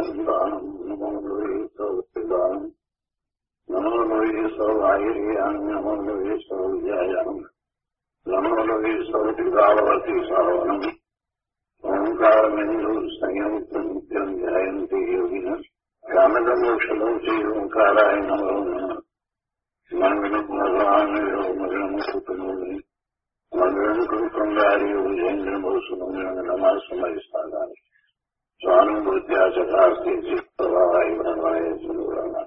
નમો લોહી સૌ નમો લોહી સૌ વ્યાયામ નમો લોહી સૌ દિવાવતી સાવનમ ઓંકાર બિંદુ સંયુક્ત નિત્યમ ધ્યાયંતી યોગિન રામદમોક્ષમોચી ઓંકારાય નમો નમઃ મંગલમ ભગવાન મંગલમ સુતમોની મંગલમ કુંડારી વિજેન્દ્રમોસુમંગલમ નમઃ સમય સ્થાનાય સ્વાનુભૂત્યા ચકાસ્તે ચિત્તવાય બ્રહ્માય સુરવાના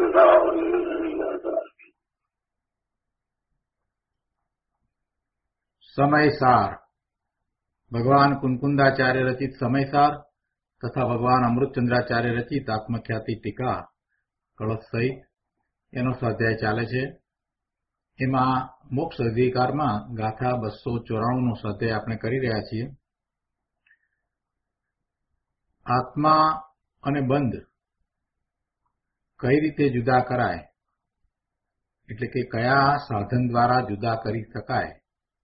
સમયસાર ભગવાન કુનકુંદાચાર્ય રચિત સમયસાર તથા ભગવાન અમૃતચંદ્રાચાર્ય રચિત આત્મખ્યાતિ ટીકા કળશ સહિત એનો સ્વાધ્યાય ચાલે છે. એમાં મોક્ષ અધિકારમાં ગાથા 294 નો સ્વાધ્યાય આપણે કરી રહ્યા છીએ. આત્મા અને બંધ કઈ રીતે જુદા કરાય, એટલે કે કયા સાધન દ્વારા જુદા કરી શકાય,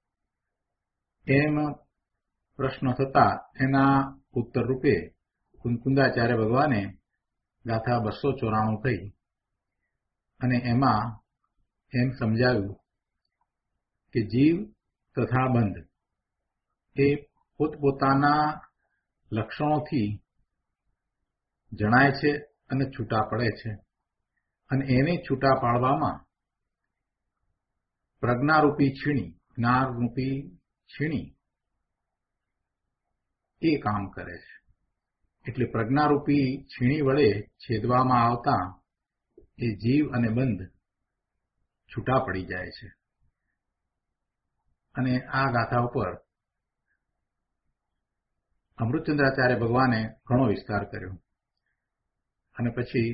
એમ પ્રશ્ન થતા એના ઉત્તર રૂપે કુનકુંદાચાર્ય ભગવાને ગાથા 294 કહી અને એમાં એમ સમજાવ્યું કે જીવ તથા બંધ એ પોતપોતાના લક્ષણોથી જણાય છે અને છૂટા પડે છે, અને એને છૂટા પાડવામાં પ્રજ્ઞારૂપી છીણી, જ્ઞાનરૂપી છીણી એ કામ કરે છે. એટલે પ્રજ્ઞારૂપી છીણી વડે છેદવામાં આવતા એ જીવ અને બંધ છૂટા પડી જાય છે. અને આ ગાથા ઉપર અમૃતચંદ્રાચાર્ય ભગવાને ઘણો વિસ્તાર કર્યો અને પછી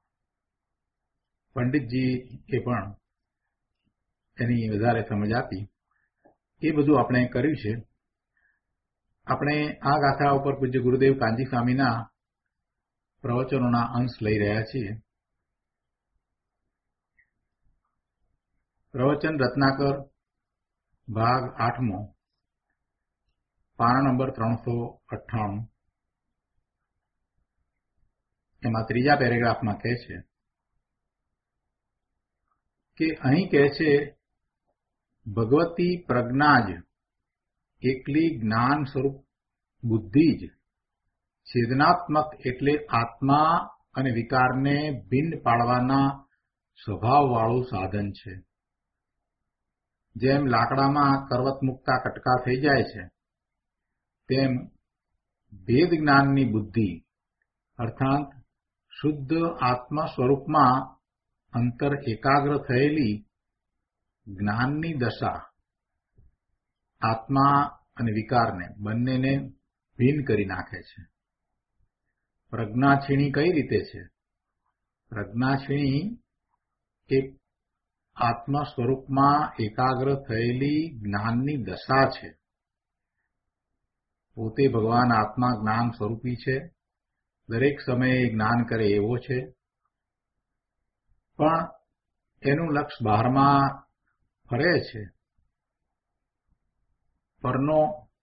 પંડિતજી એ પણ એની વધારે સમજ આપી. એ બધું આપણે કર્યું છે. આપણે આ ગાથા ઉપર પૂજ્ય ગુરુદેવ કાંજી સ્વામીના પ્રવચનોના અંશ લઈ રહ્યા છીએ. પ્રવચન રત્નાકર ભાગ 8મો, પાના નંબર 398. એમાં ત્રીજા પેરેગ્રાફમાં કહે છે કે અહીં કહે છે ભગવતી પ્રજ્ઞા જ એકલી જ્ઞાન સ્વરૂપ બુદ્ધિ જ છેદનાત્મક એટલે આત્મા અને વિકારને ભિન્ન પાડવાના સ્વભાવવાળું સાધન છે. જેમ લાકડામાં કરવત મૂકતા કટકા થઈ જાય છે, તેમ ભેદ જ્ઞાનની બુદ્ધિ અર્થાત શુદ્ધ આત્મ સ્વરૂપમાં અંતર એકાગ્ર થયેલી જ્ઞાનની દશા આત્મા અને વિકારને બંનેને ભિન્ન કરી નાખે છે. પ્રજ્ઞાક્ષીણી કઈ રીતે છે? પ્રજ્ઞાક્ષીણી એ આત્મ સ્વરૂપમાં એકાગ્ર થયેલી જ્ઞાનની દશા છે. પોતે ભગવાન આત્મા જ્ઞાન સ્વરૂપી છે, દરેક સમયે જ્ઞાન કરે એવો છે, પણ એનું લક્ષ બહારમાં ફરે છે. પરનો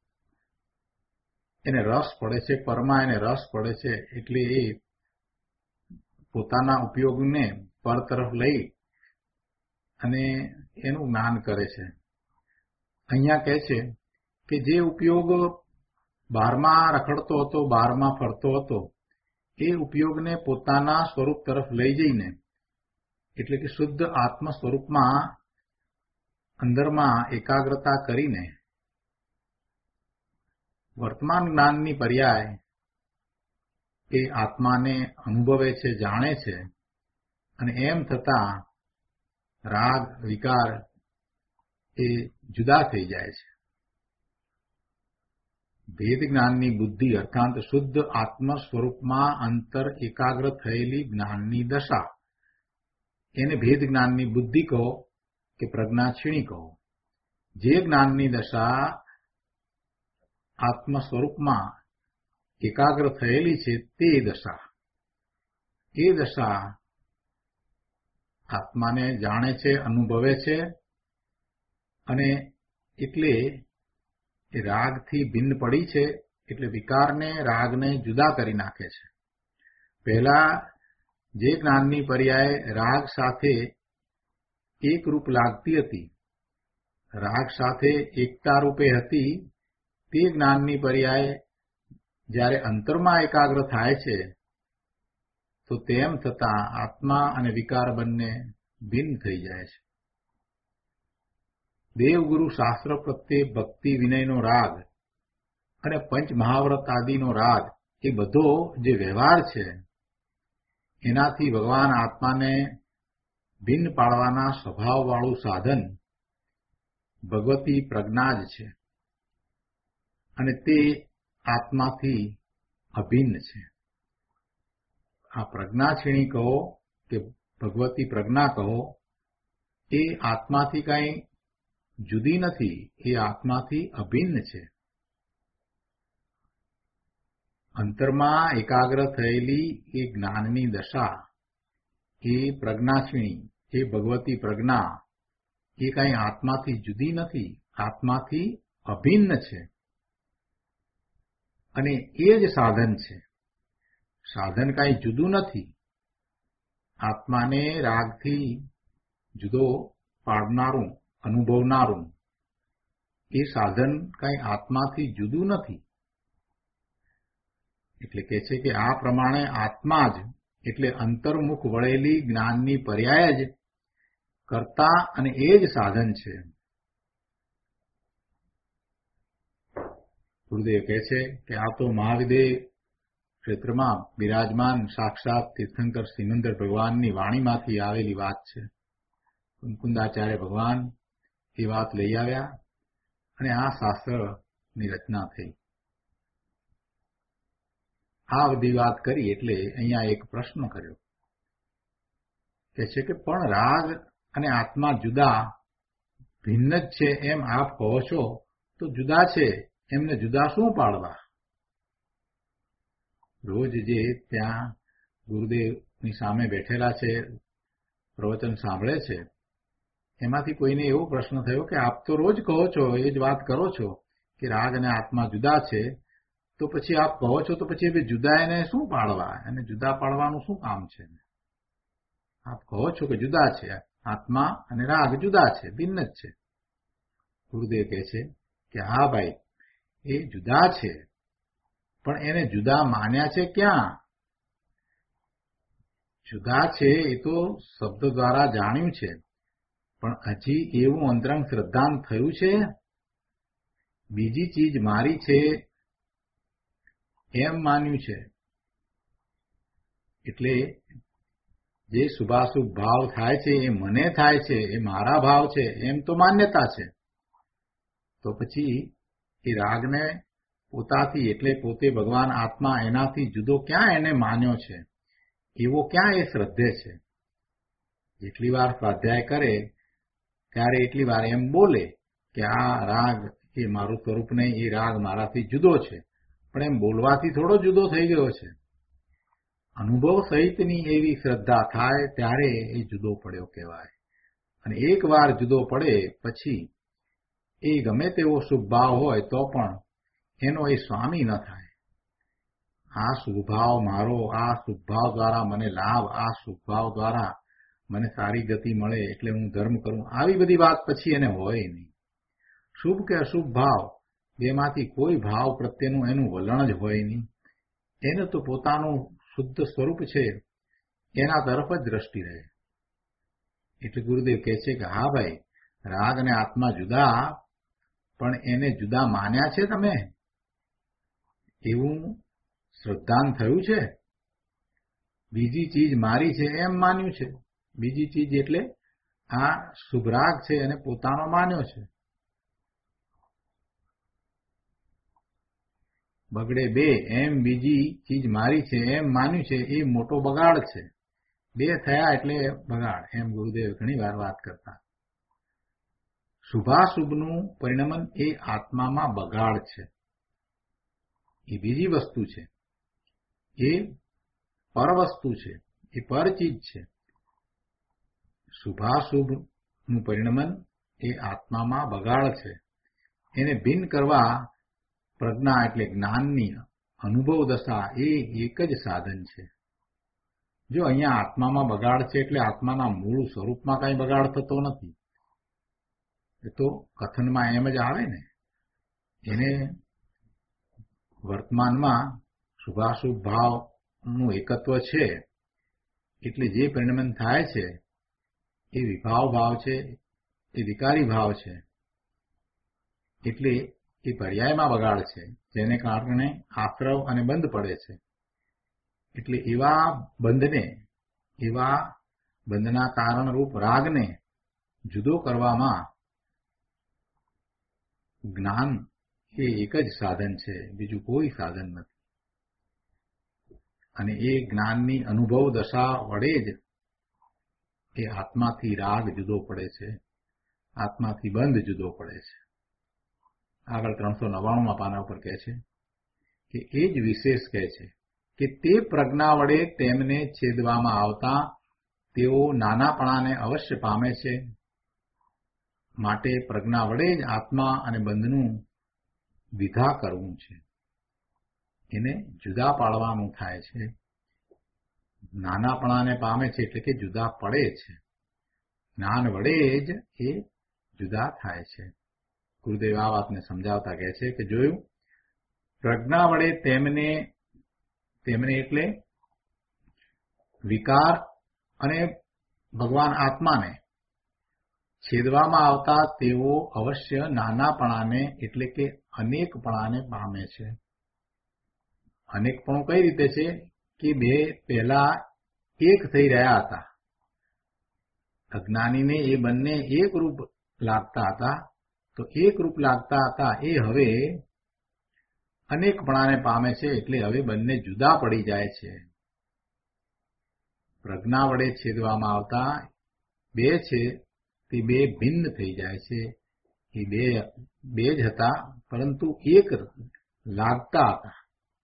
એને રસ પડે છે, પરમાં એને રસ પડે છે, એટલે એ પોતાના ઉપયોગને પર તરફ લઈ અને એનું જ્ઞાન કરે છે. અહીંયા કહે છે કે જે ઉપયોગ બહારમાં રખડતો હતો, બહારમાં ફરતો હતો, એ ઉપયોગને પોતાના સ્વરૂપ તરફ લઈ જઈને, એટલે કે શુદ્ધ આત્મ સ્વરૂપમાં અંદરમાં એકાગ્રતા કરીને વર્તમાન જ્ઞાનની પર્યાય એ આત્માને અનુભવે છે, જાણે છે, અને એમ થતા રાગ વિકાર એ જુદા થઈ જાય છે. ભેદ જ્ઞાનની બુદ્ધિ અર્થાત શુદ્ધ આત્મ સ્વરૂપમાં અંતર એકાગ્ર થયેલી જ્ઞાનની દશા, એને ભેદ જ્ઞાનની બુદ્ધિ કહો કે પ્રજ્ઞાક્ષીણી કહો. જે જ્ઞાનની દશા આત્મ સ્વરૂપમાં એકાગ્ર થયેલી છે તે દશા, એ દશા આત્માને જાણે છે, અનુભવે છે, અને એટલે એ રાગથી ભિન્ન પડી છે, એટલે વિકારને રાગને જુદા કરી નાખે છે. પહેલા જે જ્ઞાનની પર્યાય રાગ સાથે એક રૂપ લાગતી હતી, રાગ સાથે એકતા રૂપે હતી, તે જ્ઞાનની પર્યાય જ્યારે અંતરમાં એકાગ્ર થાય છે તો તેમ થતાં આત્મા અને વિકાર બંને ભિન્ન થઈ જાય છે. દેવગુરુ શાસ્ત્ર પ્રત્યે ભક્તિ વિનયનો રાગ અને પંચ મહાવ્રત આદિનો રાગ એ બધો જે વ્યવહાર છે એનાથી ભગવાન આત્માને ભિન્ન પાડવાના સ્વભાવવાળું સાધન ભગવતી પ્રજ્ઞા જ છે અને તે આત્માથી અભિન્ન છે. આ પ્રજ્ઞાક્ષિણી કહો કે ભગવતી પ્રજ્ઞા કહો, એ આત્માથી કંઈ જુદી નથી, એ આત્માથી અભિન્ન છે. અંતરમાં એકાગ્ર થયેલી એ જ્ઞાનની દશા, એ પ્રજ્ઞાક્ષિણી, એ ભગવતી પ્રજ્ઞા, એ કંઈ આત્માથી જુદી નથી, આત્માથી અભિન્ન છે અને એ જ સાધન છે. સાધન કાંઈ જુદું નથી. આત્માને રાગથી જુદો પાડનારું, અનુભવનારું એ સાધન કાંઈ આત્માથી જુદું નથી. એટલે કહે છે કે આ પ્રમાણે આત્મા જ એટલે અંતર્મુખ વળેલી જ્ઞાનની પર્યાય જ કર્તા અને એ જ સાધન છે. ગુરુદેવ કહે છે કે આ તો મહાવિદેવ ક્ષેત્રમાં બિરાજમાન સાક્ષાત તીર્થંકર સિમંદર ભગવાનની વાણીમાંથી આવેલી વાત છે. કુંકુંદાચાર્ય ભગવાન એ વાત લઈ આવ્યા અને આ શાસ્ત્રની રચના થઈ. આ બધી વાત કરી એટલે અહીંયા એક પ્રશ્ન કર્યો, કે છે કે પણ રાગ અને આત્મા જુદા ભિન્ન જ છે એમ આપ કહો છો, તો જુદા છે એમને જુદા શું પાડવા? રોજ જે ત્યાં ગુરુદેવની સામે બેઠેલા છે, પ્રવચન સાંભળે છે, એમાંથી કોઈને એવો પ્રશ્ન થયો કે આપ તો રોજ કહો છો, એ જ વાત કરો છો કે રાગ અને આત્મા જુદા છે, તો પછી આપ કહો છો તો પછી એ જુદા એને શું પાડવા? એને જુદા પાડવાનું શું કામ છે? આપ કહો છો કે જુદા છે, આત્મા અને રાગ જુદા છે, ભિન્ન જ છે. ગુરુદેવ કહે છે કે હા ભાઈ, એ જુદા છે, પણ એને જુદા માન્યા છે ક્યાં? જુદા છે એ તો શબ્દ દ્વારા જાણ્યું છે, પણ હજી એવું અંતરંગ શ્રદ્ધાન થયું છે? બીજી ચીજ મારી છે એમ માન્યું છે. એટલે જે શુભાશુભ ભાવ થાય છે એ મને થાય છે, એ મારા ભાવ છે એમ તો માન્યતા છે. તો પછી એ રાગને પોતાથી એટલે પોતે ભગવાન આત્મા એનાથી જુદો ક્યાં એને માન્યો છે? એવો ક્યાં એ શ્રદ્ધે છે? જેટલી વાર સ્વાધ્યાય કરે ત્યારે એટલી વાર એમ બોલે કે આ રાગ એ મારું સ્વરૂપ નહીં, એ રાગ મારાથી જુદો છે, પણ એમ બોલવાથી થોડો જુદો થઈ ગયો છે. અનુભવ સહિતની એવી શ્રદ્ધા થાય ત્યારે એ જુદો પડ્યો કહેવાય. અને એક વાર જુદો પડે પછી એ ગમે તેવો શુભ ભાવ હોય તો પણ એનો એ સ્વામી ન થાય. આ શુભભાવ મારો, આ શુભભાવ દ્વારા મને લાભ, આ શુભભાવ દ્વારા મને સારી ગતિ મળે એટલે હું ધર્મ કરું, આવી બધી વાત પછી એને હોય નહીં. શુભ કે અશુભ ભાવ બેમાંથી કોઈ ભાવ પ્રત્યેનું એનું વલણ જ હોય નહીં. એને તો પોતાનું શુદ્ધ સ્વરૂપ છે એના તરફ જ દ્રષ્ટિ રહે. એટલે ગુરુદેવ કહે છે કે હા ભાઈ, રાગ અને આત્મા જુદા, પણ એને જુદા માન્યા છે તમે? એવું શ્રદ્ધાન થયું છે? બીજી ચીજ મારી છે એમ માન્યું છે? બીજી ચીજ એટલે આ શુભ રાગ છે એને પોતાનો માન્યો છે. બગડે બે એમ બીજી ચીજ મારી છે એમ માન્યું છે, એ મોટો બગાડ છે. બે થયા એટલે બગાડ, એમ ગુરુદેવ ઘણી વાર વાત કરતા. શુભાશુભનું પરિણમન એ આત્મામાં બગાડ છે, એ બીજી વસ્તુ છે, એ પર વસ્તુ છે, એ પર ચીજ છે. શુભાશુભનું પરિણમન એ આત્મામાં બગાડ છે. એને ભિન્ન કરવા પ્રજ્ઞા એટલે જ્ઞાનની અનુભવ દશા એ એક જ સાધન છે. જો અહીંયા આત્મામાં બગાડ છે એટલે આત્માના મૂળ સ્વરૂપમાં કઈ બગાડ થતો નથી. એ તો કથનમાં એમ જ આવે ને. એને વર્તમાનમાં શુભાશુભ ભાવનું એકત્વ છે એટલે જે પરિણમન થાય છે એ વિભાવ ભાવ છે, એ વિકારી ભાવ છે, એટલે એ પર્યાયમાં બગાડ છે, જેને કારણે આશ્રવ અને બંધ પડે છે. એટલે એવા બંધના કારણરૂપ રાગને જુદો કરવામાં જ્ઞાન એ એક જ સાધન છે, બીજું કોઈ સાધન નથી. અને એ જ્ઞાનની અનુભવ દશા વડે જ એ આત્માથી રાગ જુદો પડે છે, આત્માથી બંધ જુદો પડે છે. આગળ 399 પાના ઉપર કહે છે કે એ જ વિશેષ કહે છે કે તે પ્રજ્ઞા વડે તેમને છેદવામાં આવતા તેઓ નાનાપણાને અવશ્ય પામે છે. માટે પ્રજ્ઞા વડે જ આત્મા અને બંધનું વિધા કરવું છે, એને જુદા પાડવાનું થાય છે. નાનાપણાને પામે છે એટલે કે જુદા પડે છે. જ્ઞાન વડે જ એ જુદા થાય છે. ગુરુદેવ આ વાતને સમજાવતા કહે છે કે જોયું, પ્રજ્ઞા વડે તેમને એટલે વિકાર અને ભગવાન આત્માને છેદવામાં આવતા તેઓ અવશ્ય નાનાપણાને એટલે કે અનેકપણાને પામે છે. અનેકપણું કઈ રીતે છે કે બે પહેલા એક થઈ રહ્યા હતા. અજ્ઞાનીને એ બંને એક રૂપ લાગતા હતા, તો એક રૂપ લાગતા હતા એ હવે અનેકપણાને પામે છે, એટલે હવે બંને જુદા પડી જાય છે. પ્રજ્ઞા વડે છેદવામાં આવતા બે છે તે બે ભિન્ન થઈ જાય છે. એ બે જ હતા પરંતુ એક લાગતા હતા.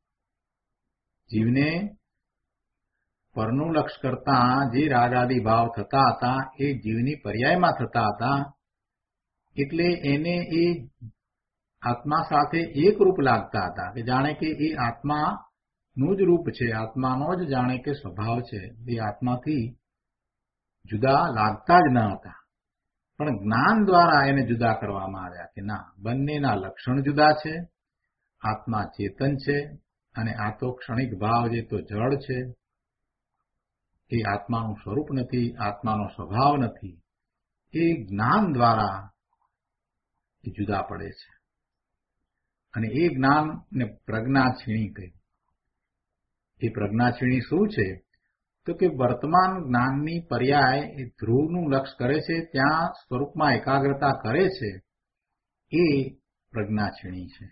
જીવને પરનું લક્ષ કરતા જે રાગાદી ભાવ થતા હતા એ જીવની પર્યાયમાં થતા હતા, એટલે એને એ આત્મા સાથે એક રૂપ લાગતા હતા કે જાણે કે એ આત્માનું જ રૂપ છે, આત્માનો જ જાણે કે સ્વભાવ છે. એ આત્માથી જુદા લાગતા જ ન હતા. પણ જ્ઞાન દ્વારા એને જુદા કરવામાં આવ્યા કે ના, બંનેના લક્ષણ જુદા છે. આત્મા ચેતન છે અને આ તો ક્ષણિક ભાવ જે તો જળ છે. એ આત્માનું સ્વરૂપ નથી, આત્માનો સ્વભાવ નથી. એ જ્ઞાન દ્વારા એ જુદા પડે છે. અને એ જ્ઞાનને પ્રજ્ઞાક્ષીણી કહી. એ પ્રજ્ઞાક્ષીણી શું છે તો કે વર્તમાન જ્ઞાનની પર્યાય એ ધ્રુવનું લક્ષ કરે છે, ત્યાં સ્વરૂપમાં એકાગ્રતા કરે છે, એ પ્રજ્ઞાક્ષીણી છે.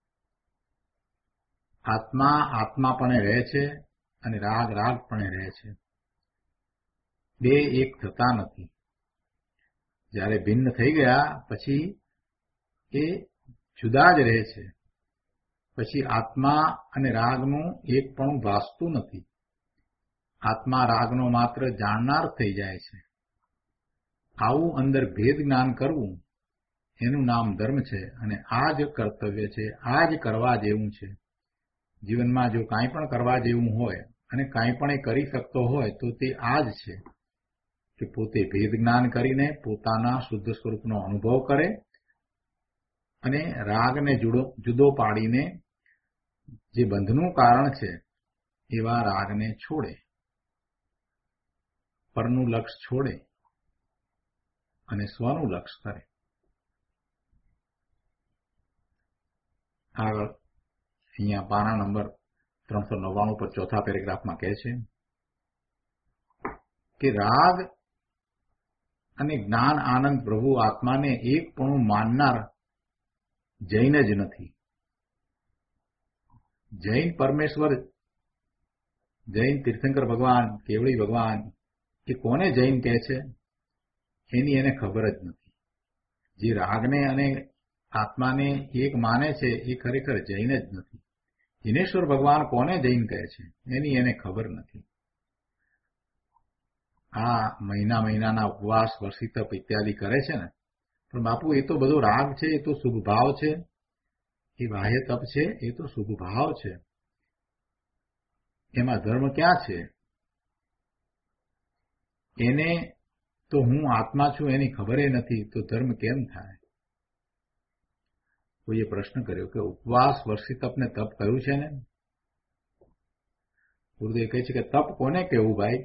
આત્મા આત્માપણે રહે છે અને રાગ રાગપણે રહે છે. બે એક થતા નથી. જ્યારે ભિન્ન થઈ ગયા પછી એ જુદા જ રહે છે. પછી આત્મા અને રાગનું એકપણું ભાસતું નથી. આત્મા રાગનો માત્ર જાણનાર થઈ જાય છે. આવું અંદર ભેદ જ્ઞાન કરવું એનું નામ ધર્મ છે અને આ જ કર્તવ્ય છે, આ જ કરવા જેવું છે. જીવનમાં જો કાંઈ પણ કરવા જેવું હોય અને કાંઈ પણ એ કરી શકતો હોય તો તે આ જ છે કે પોતે ભેદ જ્ઞાન કરીને પોતાના શુદ્ધ સ્વરૂપનો અનુભવ કરે અને રાગને જુદો પાડીને જે બંધનું કારણ છે એવા રાગને છોડે, પરનું લક્ષ છોડે અને સ્વનું લક્ષ કરે. આગળ અહીંયા પાના નંબર 399 પર ચોથા પેરેગ્રાફમાં કહે છે કે રાગ અને જ્ઞાન આનંદ પ્રભુ આત્માને એકપણું માનનાર જૈન જ નથી. જૈન પરમેશ્વર, જૈન તીર્થંકર ભગવાન, કેવળી ભગવાન એ કોને જૈન કહે છે એની એને ખબર જ નથી. જે રાગને અને આત્માને એક માને છે એ ખરેખર જૈન જ નથી. જિનેશ્વર ભગવાન કોને જૈન કહે છે એની એને ખબર નથી. આ મહિનાના ઉપવાસ, વર્ષી તપ ઇત્યાદિ કરે છે ને, પણ બાપુ એ તો બધો રાગ છે, એ તો શુભ ભાવ છે. એ બાહ્ય તપ છે એ તો શુભ ભાવ છે. એમાં ધર્મ ક્યાં છે? એને તો હું આત્મા છું એની ખબર નથી, તો ધર્મ કેમ થાય? કોઈએ પ્રશ્ન કર્યો કે ઉપવાસ, વર્ષી તપ ને તપ કયું છે ને? ગુરુદેવ કહે છે કે તપ કોને કહેવું ભાઈ?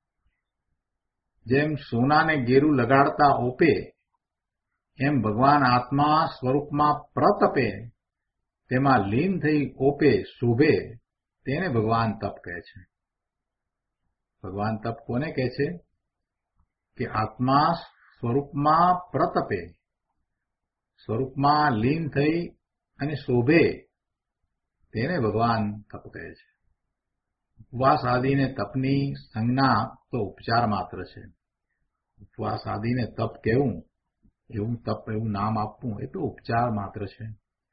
જેમ સોનાને ગેરું લગાડતા ઓપે, એમ ભગવાન આત્મા સ્વરૂપમાં પ્રતપે, તેમાં લીન થઈ ઓપે શોભે, તેને ભગવાન તપ કહે છે. ભગવાન તપ કોને કહે છે? કે આત્મા સ્વરૂપમાં પ્રતપે, સ્વરૂપમાં લીન થઈ અને શોભે, તેને ભગવાન તપ કહે છે. ઉપવાસ આદિને તપની સંજ્ઞા તો ઉપચાર માત્ર છે. ઉપવાસ આદિને તપ કહેવું, એવું તપ, એવું નામ આપવું, એ તો ઉપચાર માત્ર છે.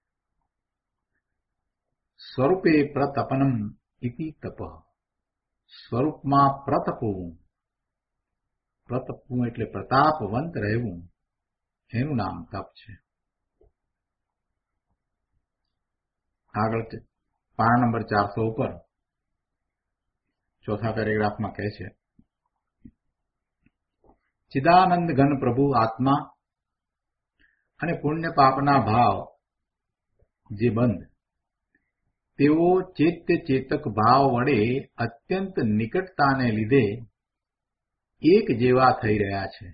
સ્વરૂપે પ્રતપનમ ઇતિ તપ, સ્વરૂપમાં પ્રતપવું, પ્રતપવું એટલે પ્રતાપવંત રહેવું, એનું નામ તપ છે. આગળ પાના નંબર 400 ઉપર ચોથા પેરેગ્રાફમાં કહે છે, ચિદાનંદ ઘન પ્રભુ આત્મા અને પુણ્ય પાપના ભાવ જે બંધ, તેઓ ચેત્ય ચેતક ભાવ વડે અત્યંત નિકટતાને લીધે એક જેવા થઈ રહ્યા છે.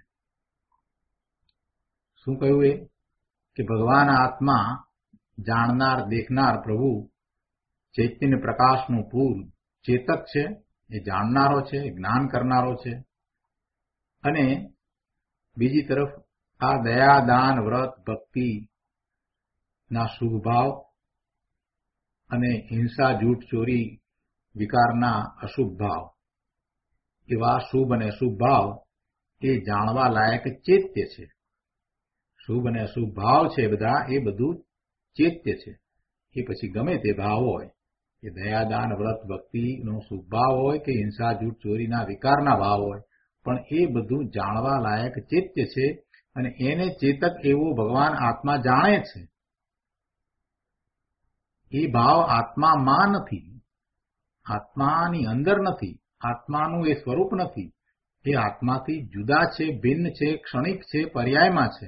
શું કહ્યું એ? કે ભગવાન આત્મા, જાણનાર દેખનાર પ્રભુ, ચૈતન્ય પ્રકાશનું પૂર ચેતક છે, એ જાણનારો છે, જ્ઞાન કરનારો છે. અને બીજી તરફ આ દયા, દાન, વ્રત, ભક્તિ ના શુભ ભાવ અને હિંસા, જૂઠ, ચોરી, વિકારના અશુભ ભાવ, એવા શુભ અને અશુભ ભાવ એ જાણવા લાયક ચેત્ય છે. શુભ અને અશુભ ભાવ છે બધા, એ બધું ચેત્ય છે. એ પછી ગમે તે ભાવ હોય, એ દયાદાન, વ્રત, ભક્તિનો શુભ ભાવ હોય કે હિંસા, જૂઠ, ચોરીના વિકારના ભાવ હોય, પણ એ બધું જાણવા લાયક ચેત્ય છે. અને એને ચેતક એવો ભગવાન આત્મા જાણે છે. એ ભાવ આત્મામાં નથી, આત્માની અંદર નથી, આત્માનું એ સ્વરૂપ નથી. એ આત્માથી જુદા છે, ભિન્ન છે, ક્ષણિક છે, પર્યાયમાં છે.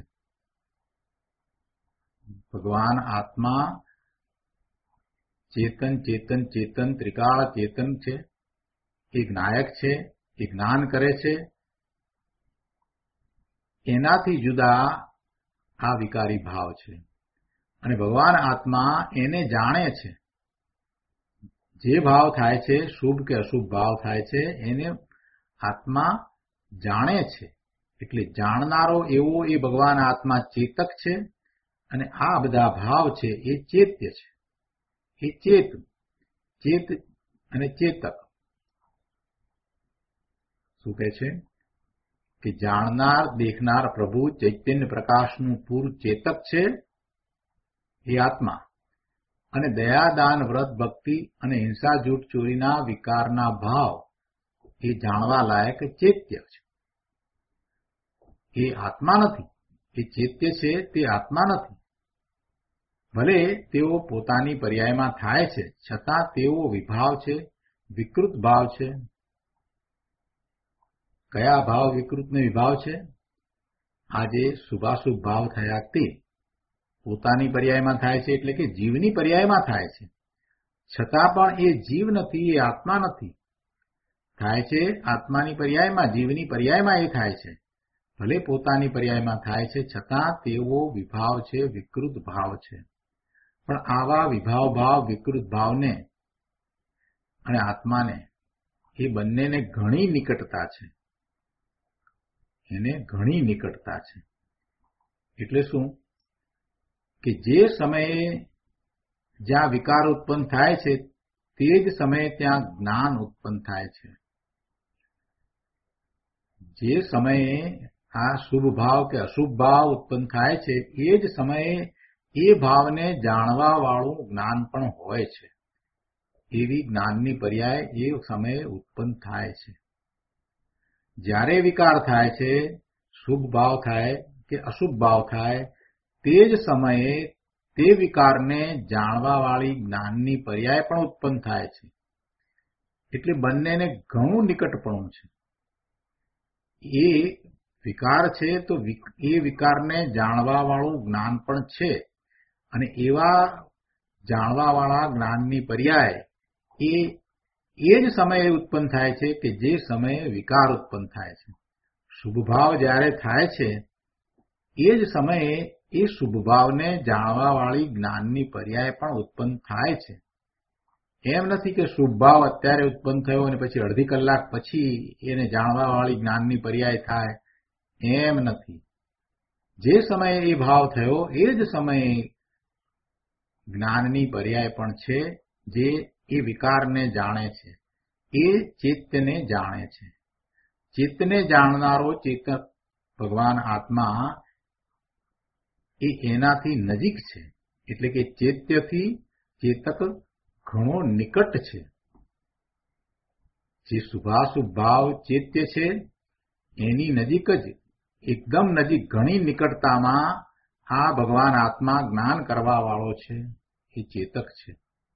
ભગવાન આત્મા ચેતન ચેતન ચેતન ત્રિકાળ ચેતન છે. એ જ્ઞાયક છે, એ જ્ઞાન કરે છે. એનાથી જુદા આ વિકારી ભાવ છે. અને ભગવાન આત્મા એને જાણે છે. જે ભાવ થાય છે, શુભ કે અશુભ ભાવ થાય છે, એને આત્મા જાણે છે. એટલે જાણનારો એવો એ ભગવાન આત્મા ચેતક છે. અને આ બધા ભાવ છે એ ચેત્ય છે. એ ચેત અને ચેતક શું કહે છે? કે જાણનાર દેખનાર પ્રભુ ચૈતન્ય પ્રકાશનું પૂર ચેતક છે એ આત્મા. અને દયા, દાન, વ્રત, ભક્તિ અને હિંસા, જૂઠ, ચોરીના વિકારના ભાવ એ જાણવા લાયક ચેત્ય છે. એ આત્મા નથી. એ ચેત્ય છે તે આત્મા નથી. ભલે તેઓ પોતાની પર્યાયમાં થાય છે, છતાં તેઓ વિભાવ છે, વિકૃત ભાવ છે. કયા ભાવ વિકૃત ને વિભાવ છે? આજે શુભાશુભ ભાવ થયા તે પોતાની પર્યાયમાં થાય છે, એટલે કે જીવની પર્યાયમાં થાય છે. છતાં પણ એ જીવ નથી, એ આત્મા નથી. થાય છે આત્માની પર્યાયમાં, જીવની પર્યાયમાં એ થાય છે. ભલે પોતાની પર્યાયમાં થાય છે, છતાં તેઓ વિભાવ છે, વિકૃત ભાવ છે. પણ આવા વિભાવ ભાવ, વિકૃત ભાવને અને આત્માને, એ બંનેને ઘણી નિકટતા છે. એને ઘણી નિકટતા છે. એટલે શું? કે જે સમયે જ્યાં વિકાર ઉત્પન્ન થાય છે, તે જ સમયે ત્યાં જ્ઞાન ઉત્પન્ન થાય છે. જે સમયે આ શુભ ભાવ કે અશુભ ભાવ ઉત્પન્ન થાય છે, એ જ સમયે એ ભાવને જાણવા વાળું જ્ઞાન પણ હોય છે. એવી જ્ઞાનની પર્યાય એ સમયે ઉત્પન્ન થાય છે. જ્યારે વિકાર થાય છે, શુભ ભાવ થાય કે અશુભ ભાવ થાય, તે જ સમયે તે વિકારને જાણવા વાળી જ્ઞાનની પર્યાય પણ ઉત્પન્ન થાય છે. એટલે બંનેને ઘણું નિકટપણું છે. એ વિકાર છે તો એ વિકારને જાણવાવાળું જ્ઞાન પણ છે, અને એવા જાણવાવાળા જ્ઞાનની પર્યાય એ જ સમયે ઉત્પન્ન થાય છે કે જે સમયે વિકાર ઉત્પન્ન થાય છે. શુભભાવ જ્યારે થાય છે એ જ સમયે એ શુભભાવને જાણવાવાળી જ્ઞાનની પર્યાય પણ ઉત્પન્ન થાય છે. એમ નથી કે શુભભાવ અત્યારે ઉત્પન્ન થયો અને પછી અડધી કલાક પછી એને જાણવાવાળી જ્ઞાનની પર્યાય થાય, એમ નથી. જે સમયે એ ભાવ થયો એ જ સમયે જ્ઞાનની પર્યાય પણ છે, જે એ વિકારને જાણે છે, એ ચેત્યને જાણે છે. ચિત્તને જાણનારો ચેતક ભગવાન આત્મા એ એનાથી નજીક છે, એટલે કે ચેત્યથી ચેતક ઘણો નિકટ છે. જે શુભાશુભ ભાવ ચેત્ય છે એની નજીક જ, એકદમ નજીક, ઘણી નિકટતામાં આ ભગવાન આત્મા જ્ઞાન કરવા વાળો છે, એ ચેતક છે.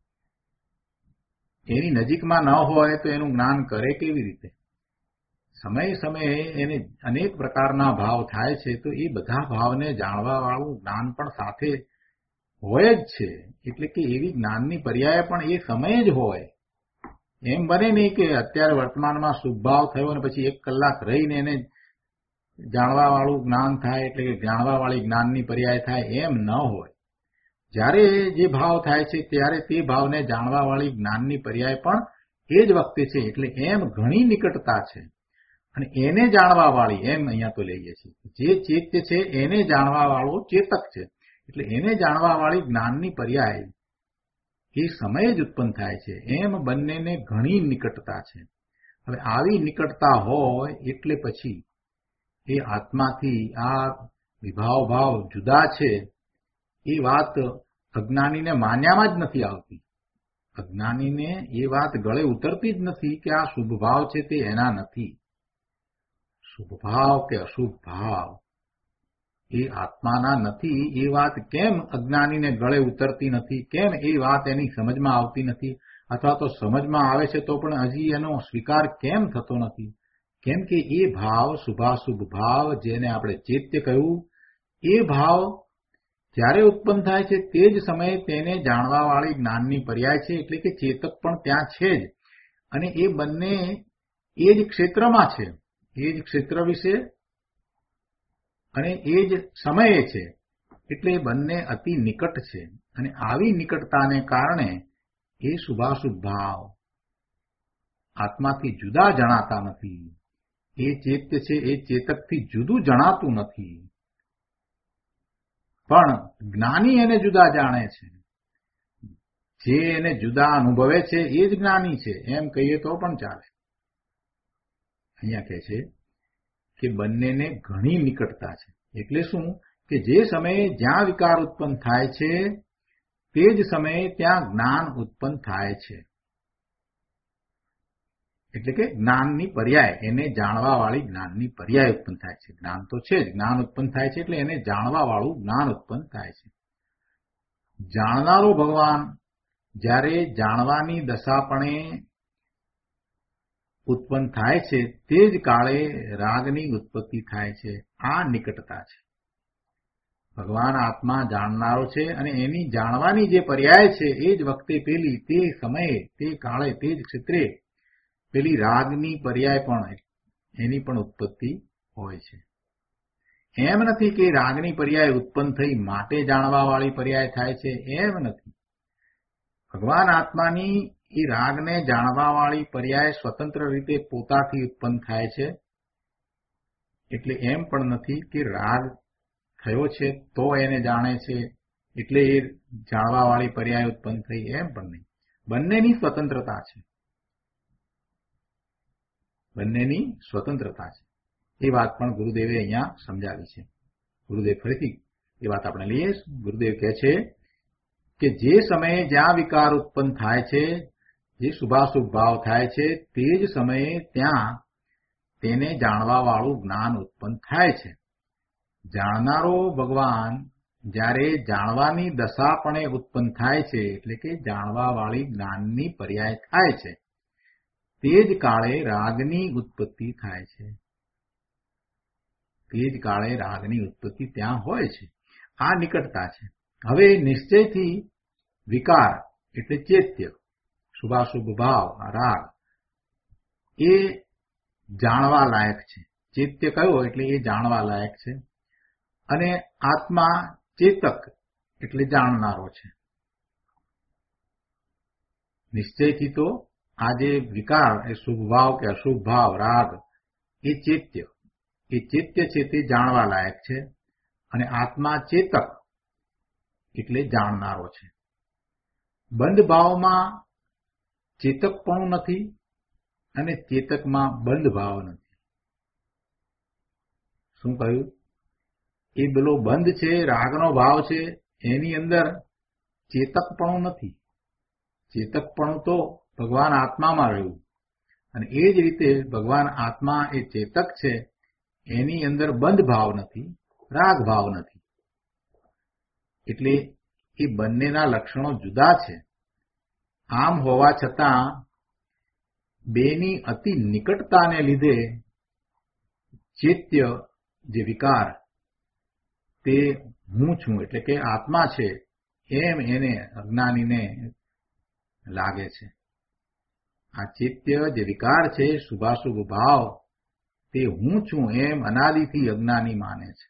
એની નજીકમાં ન હોય તો એનું જ્ઞાન કરે કેવી રીતે? સમયે સમયે એને અનેક પ્રકારના ભાવ થાય છે, તો એ બધા ભાવને જાણવા વાળું જ્ઞાન પણ સાથે હોય જ છે. એટલે કે એવી જ્ઞાનની પર્યાય પણ એ સમયે જ હોય. એમ બને નહીં કે અત્યારે વર્તમાનમાં શુભ ભાવ થયો અને પછી 1 કલાક રહીને એને જાણવા વાળું જ્ઞાન થાય, એટલે કે જાણવા વાળી જ્ઞાનની પર્યાય થાય, એમ ન હોય. જ્યારે જે ભાવ થાય છે ત્યારે તે ભાવને જાણવા વાળી જ્ઞાનની પર્યાય પણ એ જ વખતે છે. એટલે એમ ઘણી નિકટતા છે. અને એને જાણવા વાળી, એમ અહીંયા તો લઈએ છીએ, જે ચેત્ય છે એને જાણવા વાળો ચેતક છે. એટલે એને જાણવા વાળી જ્ઞાનની પર્યાય એ સમયે જ ઉત્પન્ન થાય છે. એમ બંનેને ઘણી નિકટતા છે. હવે આવી નિકટતા હોય એટલે પછી એ આત્માથી આ વિભાવ ભાવ જુદા છે એ વાત અજ્ઞાનીને માન્યામાં જ નથી આવતી. અજ્ઞાનીને એ વાત ગળે ઉતરતી જ નથી કે આ શુભ ભાવ છે તે એના નથી. શુભ ભાવ કે અશુભ ભાવ એ આત્માના નથી, એ વાત કેમ અજ્ઞાનીને ગળે ઉતરતી નથી? કેમ એ વાત એની સમજમાં આવતી નથી? અથવા તો સમજમાં આવે છે તો પણ હજી એનો સ્વીકાર કેમ થતો નથી? કેમ કે એ ભાવ, શુભાશુભ ભાવ, જેને આપણે ચેત્ય કહ્યું, એ ભાવ જ્યારે ઉત્પન્ન થાય છે તે જ સમયે તેને જાણવા વાળી જ્ઞાનની પર્યાય છે. એટલે કે ચેતક પણ ત્યાં છે જ, અને એ બંને એ જ ક્ષેત્રમાં છે, એ જ ક્ષેત્ર વિશે અને એ જ સમયે છે. એટલે એ બંને અતિ નિકટ છે. અને આવી નિકટતાને કારણે એ શુભાશુભ ભાવ આત્માથી જુદા જણાતા નથી. એ ચેત્ય છે એ ચેતકથી જુદું જણાતું નથી. પણ જ્ઞાની એને જુદા જાણે છે. જે એને જુદા અનુભવે છે એ જ જ્ઞાની છે, એમ કહીએ તો પણ ચાલે. અહીંયા કહે છે કે બંનેને ઘણી નિકટતા છે. એટલે શું? કે જે સમયે જ્યાં વિકાર ઉત્પન્ન થાય છે તે જ સમયે ત્યાં જ્ઞાન ઉત્પન્ન થાય છે. એટલે કે જ્ઞાનની પર્યાય, એને જાણવા વાળી જ્ઞાનની પર્યાય ઉત્પન્ન થાય છે. જ્ઞાન તો છે જ, જ્ઞાન ઉત્પન્ન થાય છે એટલે એને જાણવા વાળું જ્ઞાન ઉત્પન્ન થાય છે. જાણનારો ભગવાન જ્યારે જાણવાની દશાપણે ઉત્પન્ન થાય છે તે જ કાળે રાગની ઉત્પત્તિ થાય છે. આ નિકટતા છે. ભગવાન આત્મા જાણનારો છે અને એની જાણવાની જે પર્યાય છે એ જ વખતે પેલી, તે સમયે, તે કાળે, તે જ ક્ષેત્રે પેલી રાગની પર્યાય પણ, એની પણ ઉત્પત્તિ હોય છે. એમ નથી કે રાગની પર્યાય ઉત્પન્ન થઈ માટે જાણવા વાળી પર્યાય થાય છે, એમ નથી. ભગવાન આત્માની એ રાગને જાણવા વાળી પર્યાય સ્વતંત્ર રીતે પોતાથી ઉત્પન્ન થાય છે. એટલે એમ પણ નથી કે રાગ થયો છે તો એને જાણે છે એટલે એ જાણવા વાળી પર્યાય ઉત્પન્ન થઈ, એમ પણ નહીં. બંનેની સ્વતંત્રતા છે. બંનેની સ્વતંત્રતા છે. એ વાત પણ ગુરુદેવે અહીંયા સમજાવી છે. ગુરુદેવ ફરીથી એ વાત આપણે લઈએ. ગુરુદેવ કહે છે કે જે સમયે જ્યાં વિકાર ઉત્પન્ન થાય છે, જે શુભાશુભ ભાવ થાય છે, તે જ સમયે ત્યાં તેને જાણવા વાળું જ્ઞાન ઉત્પન્ન થાય છે. જાણનારો ભગવાન જ્યારે જાણવાની દશાપણે ઉત્પન્ન થાય છે, એટલે કે જાણવા વાળી જ્ઞાનની પર્યાય થાય છે, તે જ કાળે રાગની ઉત્પત્તિ થાય છે. તે જ કાળે રાગની ઉત્પત્તિ ત્યાં હોય છે. આ નિકટતા છે. હવે નિશ્ચયથી વિકાર એટલે ચૈત્ય, શુભાશુભ ભાવ, રાગ એ જાણવા લાયક છે. ચૈત્ય કયો એટલે એ જાણવા લાયક છે. અને આત્મા ચેતક એટલે જાણનારો છે. નિશ્ચયથી તો આ જે વિકાર એ શુભ ભાવ કે અશુભ ભાવ, રાગ એ ચૈત્ય છે તે જાણવા લાયક છે. અને આત્મા ચેતક એટલે જાણનારો છે. બંધ ભાવમાં ચેતકપણું નથી અને ચેતકમાં બંધ ભાવ નથી. શું કહ્યું? એ પેલો બંધ છે, રાગનો ભાવ છે, એની અંદર ચેતકપણું નથી. ચેતકપણું તો ભગવાન આત્મામાં રહ્યું. અને એ જ રીતે ભગવાન આત્મા એ ચેતક છે, એની અંદર બંધ ભાવ નથી, રાગ ભાવ નથી. એટલે એ બંનેના લક્ષણો જુદા છે. આમ હોવા છતાં બેની અતિ નિકટતાને લીધે ચૈત્ય જે વિકાર તે હું છું એટલે કે આત્મા છે એમ એને અજ્ઞાનીને લાગે છે. આ ચૈત્ય જે વિકાર છે, શુભાશુભ ભાવ, તે હું છું એમ અનાદિથી અજ્ઞાની માને છે.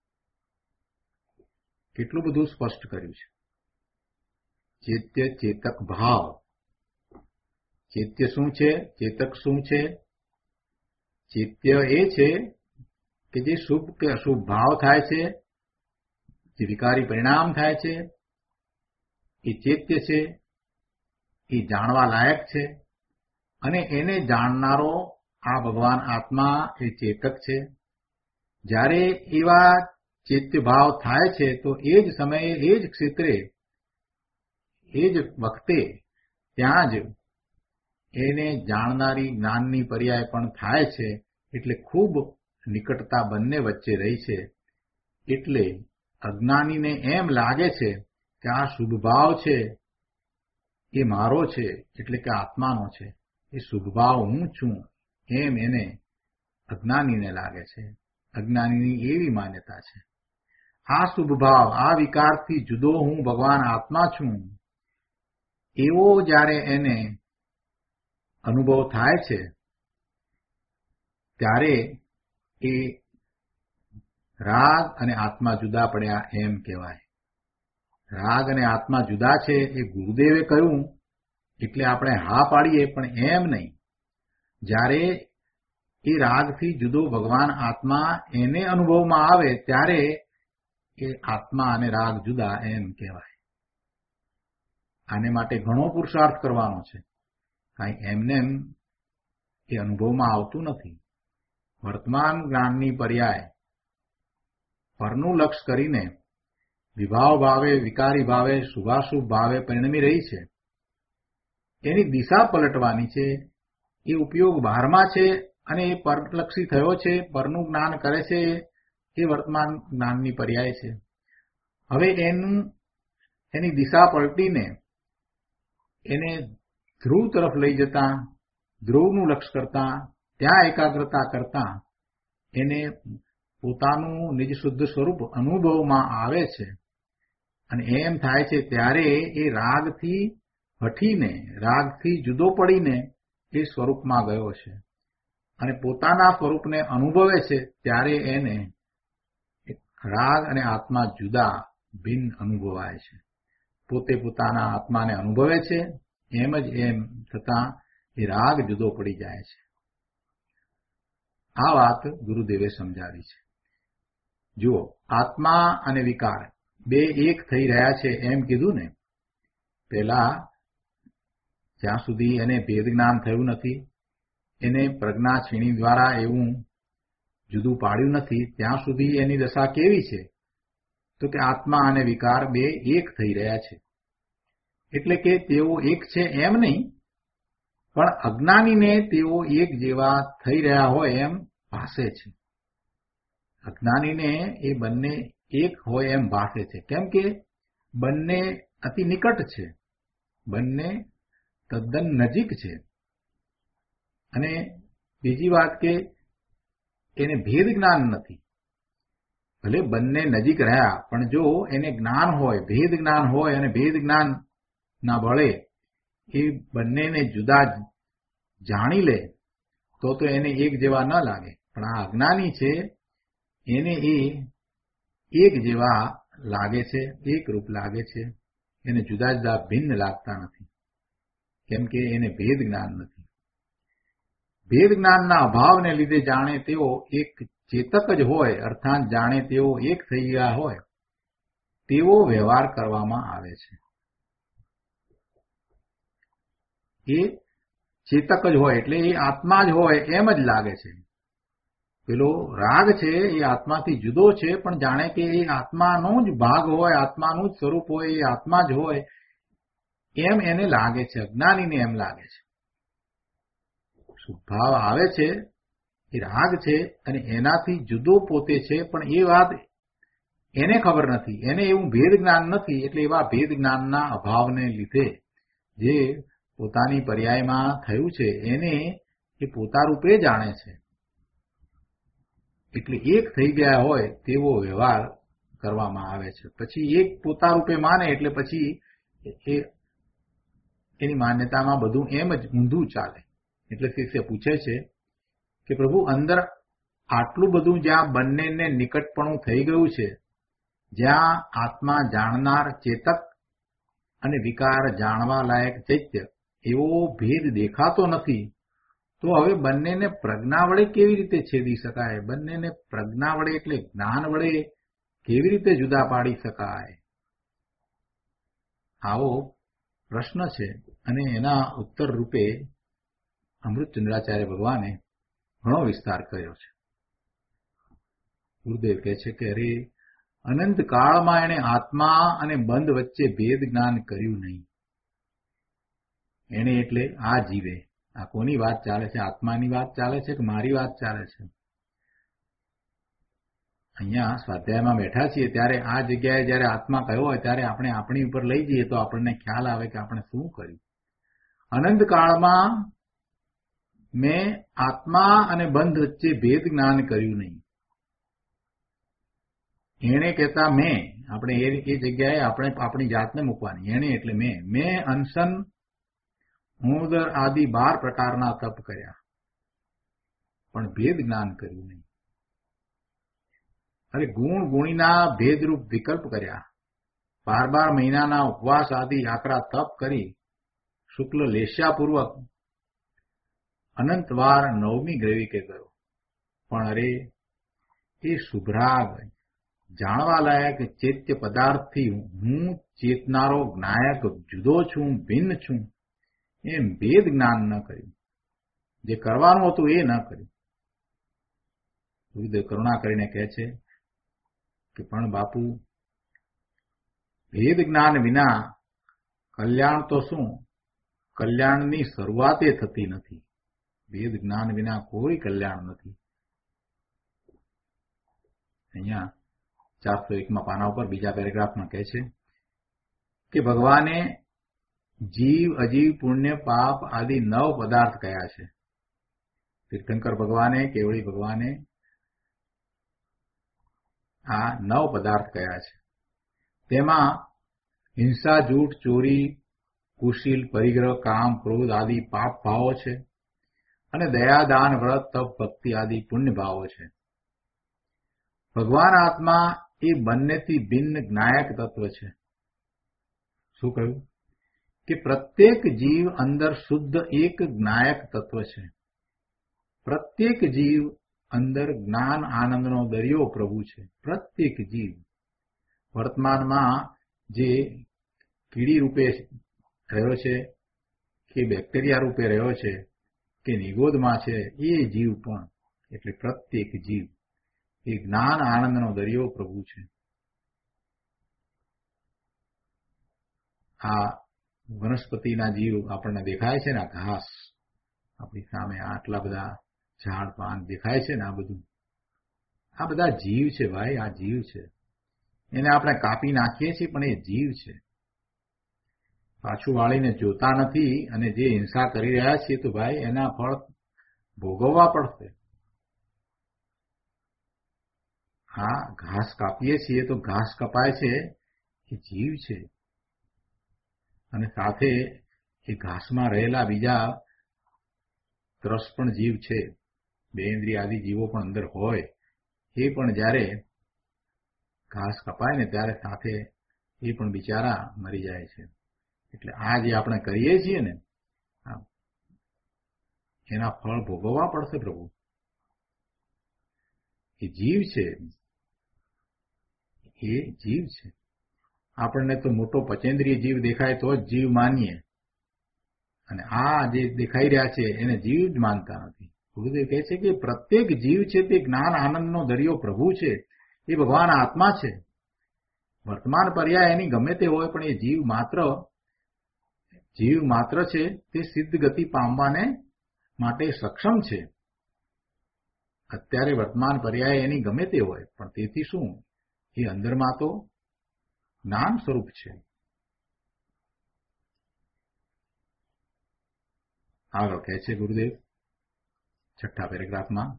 કેટલું બધું સ્પષ્ટ કર્યું છે. ચૈત્ય ચેતક ભાવ. ચૈત્ય શું છે? ચેતક શું છે? ચૈત્ય એ છે કે જે શુભ કે અશુભ ભાવ થાય છે, જે વિકારી પરિણામ થાય છે, એ ચૈત્ય છે. એ જાણવા લાયક છે. અને એને જાણનારો આ ભગવાન આત્મા એ ચેતક છે. જ્યારે એવા ચૈત્ય ભાવ થાય છે તો એ જ સમયે, એ જ ક્ષેત્રે, એ જ વખતે ત્યાં જ એને જાણનારી જ્ઞાનની પર્યાય પણ થાય છે. એટલે ખૂબ નિકટતા બંને વચ્ચે રહી છે. એટલે અજ્ઞાનીને એમ લાગે છે કે આ શુભ ભાવ છે એ મારો છે, એટલે કે આત્માનો છે. એ શુભ ભાવ હું છું એમ એને અજ્ઞાનીને લાગે છે. અજ્ઞાનીની એવી માન્યતા છે. આ શુભ ભાવ, આ વિકારથી જુદો હું ભગવાન આત્મા છું એવો જ્યારે એને અનુભવ થાય છે ત્યારે એ રાગ અને આત્મા જુદા પડ્યા એમ કહેવાય. રાગ અને આત્મા જુદા છે એ ગુરુદેવે કહ્યું એટલે આપણે હા પાડીએ, પણ એમ નહીં. જ્યારે એ રાગથી જુદો ભગવાન આત્મા એને અનુભવમાં આવે ત્યારે એ આત્મા અને રાગ જુદા એમ કહેવાય. આને માટે ઘણો પુરુષાર્થ કરવાનો છે. કાંઈ એમને એ અનુભવમાં આવતું નથી. વર્તમાન જ્ઞાનની પર્યાય પરનું લક્ષ કરીને વિભાવ ભાવે, વિકારી ભાવે, શુભાશુભ ભાવે પરિણમી રહી છે. એની દિશા પલટવાની છે. એ ઉપયોગ બહારમાં છે અને એ પરલક્ષી થયો છે, પરનું જ્ઞાન કરે છે, એ વર્તમાન જ્ઞાનની પર્યાય છે. હવે એની દિશા પલટીને એને ધ્રુવ તરફ લઈ જતા, ધ્રુવનું લક્ષ કરતા, ત્યાં એકાગ્રતા કરતા એને પોતાનું નિજ શુદ્ધ સ્વરૂપ અનુભવમાં આવે છે. અને એમ થાય છે ત્યારે એ રાગથી હઠીને, રાગથી જુદો પડીને એ સ્વરૂપમાં ગયો છે. અને પોતાના સ્વરૂપને અનુભવે છે ત્યારે એને રાગ અને આત્મા જુદા ભિન્ન અનુભવાય છે. પોતે પોતાના આત્માને અનુભવે છે, એમ જ એમ થતાં એ રાગ જુદો પડી જાય છે. આ વાત ગુરુદેવે સમજાવી છે. જુઓ, આત્મા અને વિકાર બે એક થઈ રહ્યા છે એમ કીધું ને. પહેલા જ્યાં સુધી એને ભેદ જ્ઞાન થયું નથી, એને પ્રજ્ઞા છીણી દ્વારા એવું જુદું પાડ્યું નથી, ત્યાં સુધી એની દશા કેવી છે? તો કે આત્મા અને વિકાર બે એક થઈ રહ્યા છે. એટલે કે તેઓ એક છે એમ નહીં, પણ અજ્ઞાનીને તેઓ એક જેવા થઈ રહ્યા હોય એમ ભાસે છે. અજ્ઞાનીને એ બંને એક હોય એમ ભાસે છે. કેમ કે બંને અતિ નિકટ છે, બંને તદ્દન નજીક છે. અને બીજી વાત કે એને ભેદ જ્ઞાન નથી. ભલે બંને નજીક રહ્યા પણ જો એને જ્ઞાન હોય, ભેદ જ્ઞાન હોય અને ભેદ જ્ઞાન ના બળે એ બંનેને જુદા જાણી લે તો એને એક જેવા ન લાગે. પણ આ અજ્ઞાની છે એને એ એક જેવા લાગે છે, એક રૂપ લાગે છે. એને જુદા જુદા ભિન્ન લાગતા નથી, કેમ કે એને ભેદ જ્ઞાન નથી. ભેદ જ્ઞાનના અભાવને લીધે જાણે તેઓ એક ચેતક જ હોય, અર્થાત જાણે તેઓ એક થઈ ગયા હોય તેવો વ્યવહાર કરવામાં આવે છે. એ ચેતક જ હોય એટલે એ આત્મા જ હોય એમ જ લાગે છે. પેલો રાગ છે એ આત્માથી જુદો છે, પણ જાણે કે એ આત્માનો જ ભાગ હોય, આત્માનું જ સ્વરૂપ હોય, એ આત્મા જ હોય એમ એને લાગે છે. અજ્ઞાનીને એમ લાગે છે. ભાવ આવે છે એ રાગ છે અને એનાથી જુદો પોતે છે, પણ એ વાત એને ખબર નથી, એને એવું ભેદ જ્ઞાન નથી. એટલે એવા ભેદ જ્ઞાનના અભાવને લીધે જે પોતાની પર્યાયમાં થયું છે એને એ પોતા રૂપે જાણે છે. એટલે એક થઈ ગયા હોય તેવો વ્યવહાર કરવામાં આવે છે. પછી એક પોતા રૂપે માને એટલે પછી એની માન્યતામાં બધું એમ જ ઊંધું ચાલે. એટલે શિષ્ય પૂછે છે કે પ્રભુ, અંદર આટલું બધું જ્યાં બંનેને નિકટપણું થઈ ગયું છે, જ્યાં આત્મા જાણનાર ચેતક અને વિકાર જાણવા લાયક ચૈત્ય એવો ભેદ દેખાતો નથી, તો હવે બંનેને પ્રજ્ઞા વડે કેવી રીતે છેદી શકાય? બંનેને પ્રજ્ઞા વડે એટલે જ્ઞાન વડે કેવી રીતે જુદા પાડી શકાય? આવો પ્રશ્ન છે અને એના ઉત્તર રૂપે અમૃતચંદ્રાચાર્ય ભગવાને ઘણો વિસ્તાર કર્યો છે. ગુરુદેવ કહે છે કે અરે, અનંત કાળમાં એણે આત્મા અને બંધ વચ્ચે ભેદ જ્ઞાન કર્યું નહીં. એને એટલે આ જીવે, આ કોની વાત ચાલે છે? આત્માની વાત ચાલે છે કે મારી વાત ચાલે છે? અહીંયા સ્વાધ્યાયમાં બેઠા છીએ ત્યારે આ જગ્યાએ જયારે આત્મા કયો હોય ત્યારે આપણે આપણી ઉપર લઈ જઈએ તો આપણને ખ્યાલ આવે કે આપણે શું કર્યું. અનંત કાળમાં મેં આત્મા અને બંધ વચ્ચે ભેદ જ્ઞાન કર્યું નહીં. એને કહેતા મેં, આપણે એ જગ્યાએ આપણે આપણી જાતને મૂકવાની. એને એટલે મેં અનશન, ઉદર આદિ 12 પ્રકારના તપ કર્યા પણ ભેદ જ્ઞાન કર્યું નહીં. અરે, ગુણ ગુણીના ભેદરૂપ વિકલ્પ કર્યા, 12 મહિનાના ઉપવાસ આદિ આકરા તપ કરી શુક્લ લેશ્યાપૂર્વક અનંતવાર 9મી ગ્રેવિકે ગયો. પણ અરે, એ શુભરાગ જાણવા લાયક ચૈત્ય પદાર્થથી હું ચેતનારો જ્ઞાયક જુદો છું, ભિન્ન છું એમ ભેદ જ્ઞાન ન કર્યું. જે કરવાનું હતું એ ન કર્યું. ગુરુદેવ કરુણા કરીને કહે છે કે પણ બાપુ, ભેદ જ્ઞાન વિના કલ્યાણ તો શું, કલ્યાણની શરૂઆત થતી નથી. ભેદ જ્ઞાન વિના કોઈ કલ્યાણ નથી. અહીંયા 401માં પાના ઉપર બીજા પેરેગ્રાફમાં કહે છે કે ભગવાને જીવ, અજીવ, પુણ્ય, પાપ આદિ 9 પદાર્થ કયા છે. તીર્થંકર ભગવાને, કેવળી ભગવાને આ 9 પદાર્થ કયા છે. તેમાં હિંસા, જૂઠ, ચોરી, કુશીલ, પરિગ્રહ, કામ, ક્રોધ આદિ પાપ ભાવો છે અને દયા, દાન, વ્રત, તપ, ભક્તિ આદિ પુણ્ય ભાવો છે. ભગવાન આત્મા એ બંનેથી ભિન્ન જ્ઞાયક તત્વ છે. શું કહ્યું? કે પ્રત્યેક જીવ અંદર શુદ્ધ એક જ્ઞાયક તત્વ છે. પ્રત્યેક જીવ અંદર જ્ઞાન આનંદનો દરિયો પ્રભુ છે. પ્રત્યેક જીવ વર્તમાનમાં જે કીડી રૂપે રહ્યો છે કે બેક્ટેરિયા રૂપે રહ્યો છે કે નિગોદમાં છે, એ જીવ પણ એટલે પ્રત્યેક જીવ એ જ્ઞાન આનંદનો દરિયો પ્રભુ છે. આ વનસ્પતિના જીવ આપણને દેખાય છે ને, આ ઘાસ આપણી સામે, આટલા બધા ઝાડ પાન દેખાય છે ને, આ બધા જીવ છે ભાઈ. આ જીવ છે. એને આપણે કાપી નાખીએ છીએ પણ એ જીવ છે. પાછું વાળીને જોતા નથી અને જે હિંસા કરી રહ્યા છીએ તો ભાઈ એના ફળ ભોગવવા પડશે. આ ઘાસ કાપીએ છીએ તો ઘાસ કપાય છે એ જીવ છે, અને સાથે એ ઘાસમાં રહેલા બીજા 10 પણ જીવ છે, 2 ઇન્દ્રિય આદિ જીવો પણ અંદર હોય, એ પણ જ્યારે ઘાસ કપાય ને ત્યારે સાથે એ પણ બિચારા મરી જાય છે. એટલે આ જે આપણે કરીએ છીએ ને એના ફળ ભોગવવા પડશે પ્રભુ. એ જીવ છે, એ જીવ છે. આપણને તો મોટો પચેન્દ્રિય જીવ દેખાય તો જ જીવ માનીએ, અને આ જે દેખાઈ રહ્યા છે એને જીવ જ માનતા નથી. ગુરુદેવ કહે છે કે પ્રત્યેક જીવ છે તે જ્ઞાન આનંદનો દરિયો પ્રભુ છે, એ ભગવાન આત્મા છે. વર્તમાન પર્યાય એની ગમે તે હોય, પણ એ જીવ માત્ર છે તે સિદ્ધ ગતિ પામવાને માટે સક્ષમ છે. અત્યારે વર્તમાન પર્યાય એની ગમે તે હોય, પણ તેથી શું, એ અંદરમાં તો જ્ઞાન સ્વરૂપ છે. આગળ કહે છે ગુરુદેવ 6થા પેરેગ્રાફમાં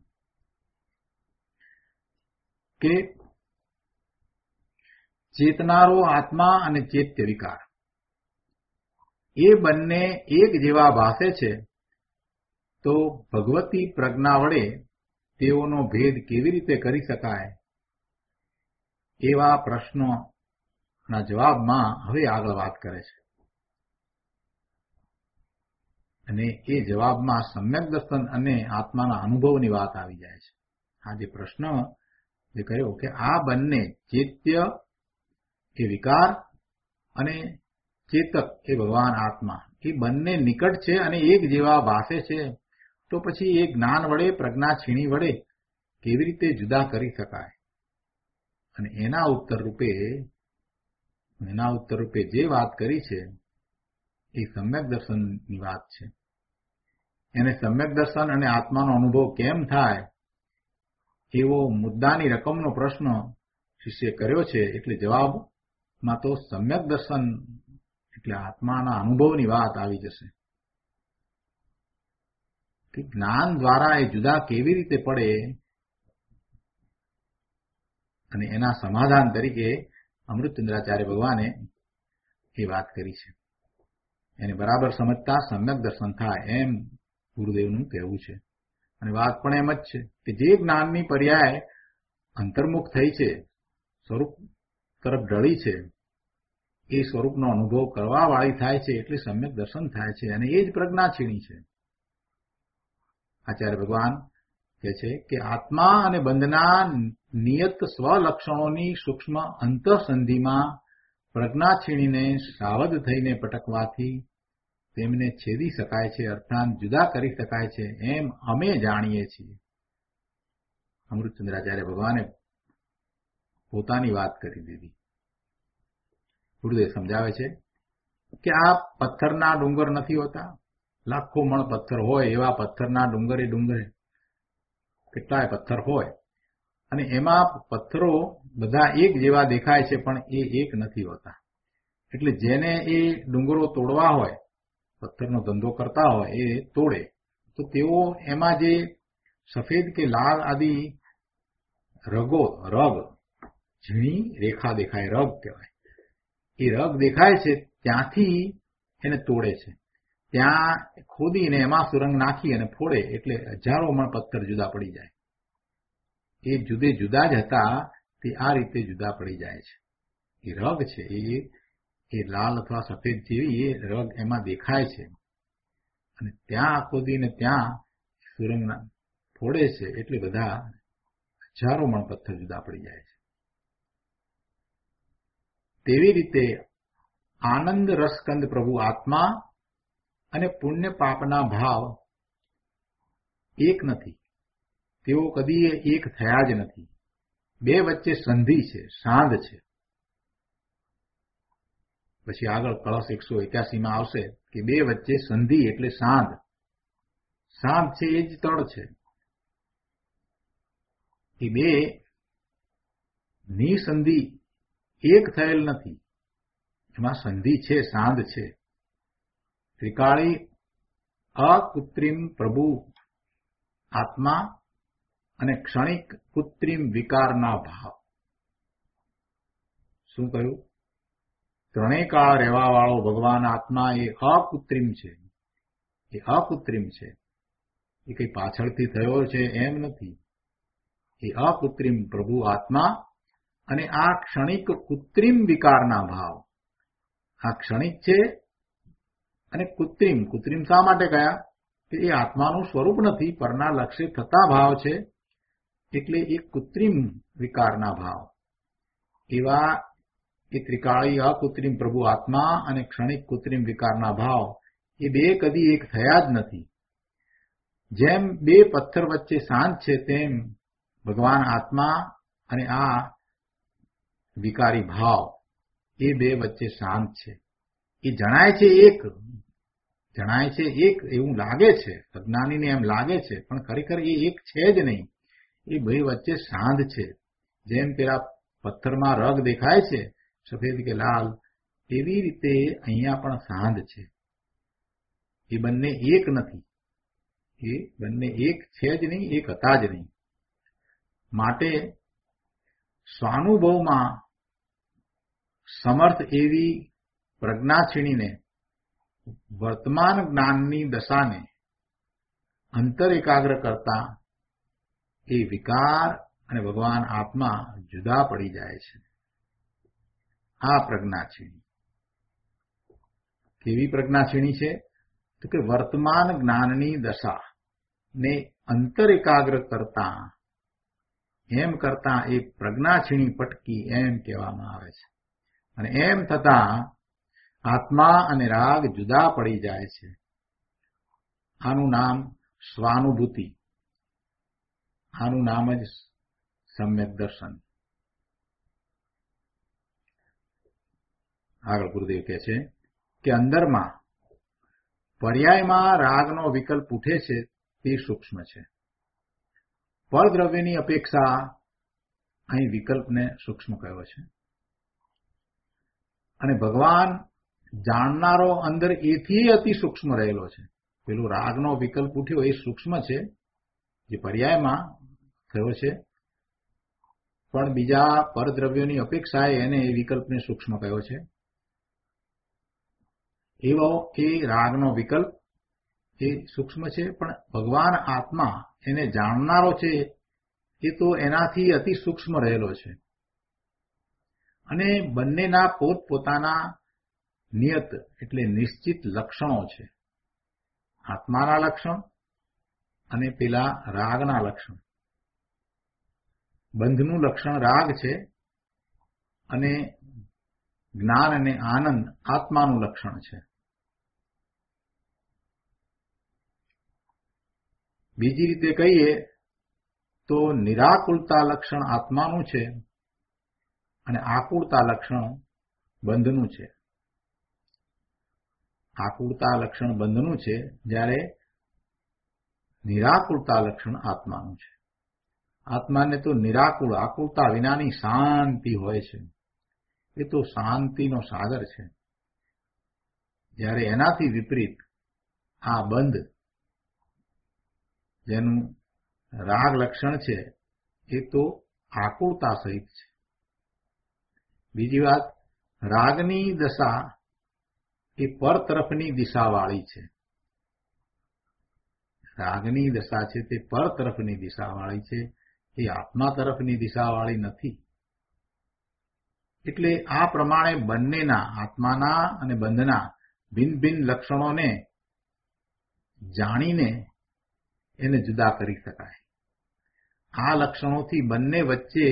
કે ચેતનારો આત્મા અને ચૈત્ય વિકાર એ બંને એક જેવા ભાસે છે, તો ભગવતી પ્રજ્ઞા વડે તેઓનો ભેદ કેવી રીતે કરી શકાય? એવા પ્રશ્નોના જવાબમાં હવે આગળ વાત કરે છે, અને એ જવાબમાં સમ્યક દર્શન અને આત્માના અનુભવની વાત આવી જાય છે. આ જે પ્રશ્ન જે કર્યો કે આ બંને ચૈત્ય એ વિકાર અને ચેતક એ ભગવાન આત્મા, એ બંને નિકટ છે અને એક જેવા ભાસે છે, તો પછી એ જ્ઞાન વડે પ્રજ્ઞા છીણી વડે કેવી રીતે જુદા કરી શકાય? અને એના ઉત્તર રૂપે જે વાત કરી છે એ સમ્યક દર્શનની વાત છે. એને સમ્યક દર્શન અને આત્માનો અનુભવ કેમ થાય એવો મુદ્દાની રકમનો પ્રશ્ન શિષ્ય કર્યો છે. એટલે જવાબમાં તો સમ્યક દર્શન એટલે આત્માના અનુભવની વાત આવી જશે કે જ્ઞાન દ્વારા એ જુદા કેવી રીતે પડે, અને એના સમાધાન તરીકે અમૃતચંદ્રાચાર્ય ભગવાને એ વાત કરી છે. એને બરાબર સમજતા સમ્યક દર્શન થાય એમ ગુરુદેવનું કહેવું છે. અને વાત પણ એમ જ છે કે જે જ્ઞાનની પર્યાય અંતર્મુખ થઈ છે, સ્વરૂપ તરફ ઢળી છે, એ સ્વરૂપનો અનુભવ કરવા વાળી થાય છે, એટલે સમ્યક દર્શન થાય છે, અને એ જ પ્રજ્ઞા છીણી છે. આચાર્ય ભગવાન કહે છે કે આત્મા અને બંધના નિયત સ્વલક્ષણોની સૂક્ષ્મ અંતઃસંધિમાં પ્રજ્ઞા છીણીને સાવધ થઈને પટકવાથી તેમને છેદી શકાય છે, અર્થાત જુદા કરી શકાય છે, એમ અમે જાણીએ છીએ. અમૃતચંદ્રાચાર્ય ભગવાને પોતાની વાત કરી દીધી. ગુરુદેવ સમજાવે છે કે આ પથ્થરના ડુંગર નથી હોતા, લાખો મણ પથ્થર હોય એવા પથ્થરના ડુંગરે કેટલાય પથ્થર હોય, અને એમાં પથ્થરો બધા એક જેવા દેખાય છે, પણ એ એક નથી હોતા. એટલે જેને એ ડુંગરો તોડવા હોય, પથ્થરનો ધંધો કરતા હોય, એ તોડે તો તેઓ એમાં જે સફેદ કે લાલ આદિ રગ ઝીણી રેખા દેખાય, રગ કહેવાય. એ રગ દેખાય છે ત્યાંથી એને તોડે છે. ત્યાં ખોદીને એમાં સુરંગ નાખી અને ફોડે એટલે હજારો મણ પથ્થર જુદા પડી જાય. એ જુદે જુદા જ હતા તે આ રીતે જુદા પડી જાય છે. એ રગ છે, એ લાલ અથવા સફેદ જેવી એ રગ એમાં દેખાય છે, અને ત્યાં ખોદીને ત્યાં સુરંગ ફોડે છે એટલે બધા હજારો મણ પથ્થર જુદા પડી જાય છે. તેવી રીતે આનંદ રસકંદ પ્રભુ આત્મા અને પુણ્ય પાપના ભાવ એક નથી. તેઓ કદી એક થયા જ નથી. બે વચ્ચે સંધિ છે, સાંધ છે. પછી આગળ કળશ 181માં આવશે કે બે વચ્ચે સંધિ એટલે સાંધ. સાંધ છે એ જ તળ છે. એ બે નિસંધિ એક થયેલ નથી, એમાં સંધિ છે, સાંધ છે. ત્રિકાળી અકૃત્રિમ પ્રભુ આત્મા અને ક્ષણિક કૃત્રિમ વિકારના ભાવ. શું કહ્યું? ત્રણેય કાળ રહેવાવાળો ભગવાન આત્મા એ અકૃત્રિમ છે. એ અકૃત્રિમ છે. એ કઈ પાછળથી થયો છે એમ નથી. એ અકૃત્રિમ પ્રભુ આત્મા અને આ ક્ષણિક કૃત્રિમ વિકારના ભાવ. આ ક્ષણિક છે અને કૃત્રિમ. કૃત્રિમ શા માટે કયા? કે એ આત્માનું સ્વરૂપ નથી, પરના લક્ષ્ય થતા ભાવ છે, એટલે એ કૃત્રિમ વિકારના ભાવ. એવા એ ત્રિકાળી અકૃત્રિમ પ્રભુ આત્મા અને ક્ષણિક કૃત્રિમ વિકારના ભાવ એ બે કદી એક થયા જ નથી. જેમ બે પથ્થર વચ્ચે સાંજ છે તેમ ભગવાન આત્મા અને આ વિકારી ભાવ એ બે વચ્ચે શાંત છે. એ જણાય છે એક, જણાય છે એક એવું લાગે છે, અજ્ઞાનીને એમ લાગે છે, પણ ખરેખર એ એક છે જ નહીં. એ બે વચ્ચે સાંધ છે. જેમ પેલા પથ્થરમાં રગ દેખાય છે સફેદ કે લાલ, એવી રીતે અહીંયા પણ સાંધ છે. એ બંને એક નથી. એ બંને એક છે જ નહીં, એક હતા જ નહીં. માટે સ્વાનુભવમાં સમર્થ એવી પ્રજ્ઞાક્ષીણીને વર્તમાન જ્ઞાનની દશાને અંતર એકાગ્ર કરતા એ વિકાર અને ભગવાન આત્મા જુદા પડી જાય છે. આ પ્રજ્ઞાક્ષીણી કેવી પ્રજ્ઞાક્ષીણી છે? તો કે વર્તમાન જ્ઞાનની દશા ને અંતર એકાગ્ર કરતા એમ કરતા એ પ્રજ્ઞાક્ષીણી પટકી એમ કહેવામાં આવે છે. અને એમ થતા આત્મા અને રાગ જુદા પડી જાય છે. આનું નામ સ્વાનુભૂતિ. આનું નામ જ સમ્યક દર્શન. આગળ ગુરુદેવ કહે છે કે અંદરમાં પર્યાયમાં રાગનો વિકલ્પ ઉઠે છે તે સૂક્ષ્મ છે. પરદ્રવ્યની અપેક્ષા અહીં વિકલ્પને સૂક્ષ્મ કહ્યો છે. અને ભગવાન જાણનારો અંદર એથી અતિ સૂક્ષ્મ રહેલો છે. પેલું રાગનો વિકલ્પ ઉઠ્યો એ સૂક્ષ્મ છે, જે પર્યાયમાં થયો છે, પણ બીજા પરદ્રવ્યોની અપેક્ષાએ એને એ વિકલ્પને સૂક્ષ્મ કહ્યો છે. એવો એ રાગનો વિકલ્પ એ સૂક્ષ્મ છે, પણ ભગવાન આત્મા એને જાણનારો છે એ તો એનાથી અતિ સૂક્ષ્મ રહેલો છે. અને બંનેના પોતપોતાના નિયત એટલે નિશ્ચિત લક્ષણો છે. આત્માના લક્ષણ અને પેલા રાગના લક્ષણ. બંધનું લક્ષણ રાગ છે અને જ્ઞાન અને આનંદ આત્માનું લક્ષણ છે. બીજી રીતે કહીએ તો નિરાકુળતા લક્ષણ આત્માનું છે અને આકુળતા લક્ષણ બંધનું છે. આકુળતા લક્ષણ બંધનું છે, જ્યારે નિરાકુળતા લક્ષણ આત્માનું છે. આત્માને તો નિરાકુળ, આકુળતા વિનાની શાંતિ હોય છે. એ તો શાંતિનો સાગર છે. જ્યારે એનાથી વિપરીત આ બંધ, જેનું રાગ લક્ષણ છે, એ તો આકુળતા સહિત છે. બીજી વાત, રાગની દશા એ પર તરફની દિશાવાળી છે. રાગની દશા છે તે પર તરફની દિશાવાળી છે, એ આત્મા તરફની દિશાવાળી નથી. એટલે આ પ્રમાણે બંનેના, આત્માના અને બંધના ભિન્ન ભિન્ન લક્ષણોને જાણીને એને જુદા કરી શકાય. આ લક્ષણોથી બંને વચ્ચે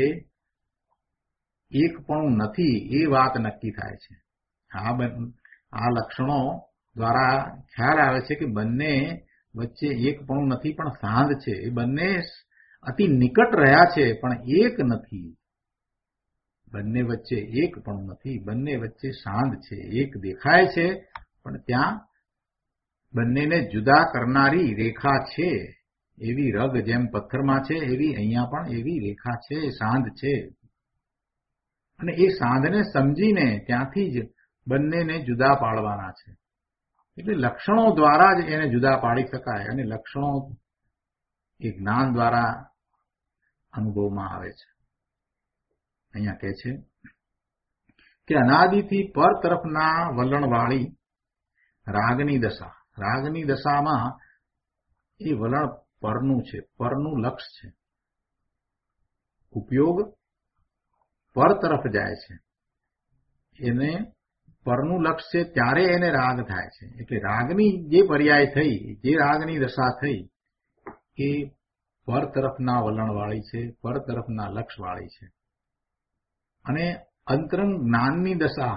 એકપણું નથી એ વાત નક્કી થાય છે. આ લક્ષણો દ્વારા ખ્યાલ આવે છે કે બંને વચ્ચે એકપણું નથી, પણ સાંધ છે. એ બંને અતિ નિકટ રહ્યા છે પણ એક નથી. બંને વચ્ચે એકપણું નથી, બંને વચ્ચે સાંધ છે. એક દેખાય છે પણ ત્યાં બંનેને જુદા કરનારી રેખા છે. એવી રગ જેમ પથ્થરમાં છે એવી અહીંયા પણ એવી રેખા છે, સાંધ છે. અને એ સાંધને સમજીને ત્યાંથી જ બંનેને જુદા પાડવાના છે. એટલે લક્ષણો દ્વારા જ એને જુદા પાડી શકાય. અને લક્ષણો એ જ્ઞાન દ્વારા અનુભવમાં આવે છે. અહીંયા કહે છે કે અનાદિથી પર તરફના વલણવાળી રાગની દશા, રાગની દશામાં એ વલણ પરનું છે, પરનું લક્ષ છે. ઉપયોગ પર તરફ જાય છે, એને પરનું લક્ષ છે ત્યારે એને રાગ થાય છે. એટલે રાગની જે પર્યાય થઈ, જે રાગની દશા થઈ એ પર તરફના વલણવાળી છે, પર તરફના લક્ષવાળી છે. અને અંતરંગ જ્ઞાનની દશા,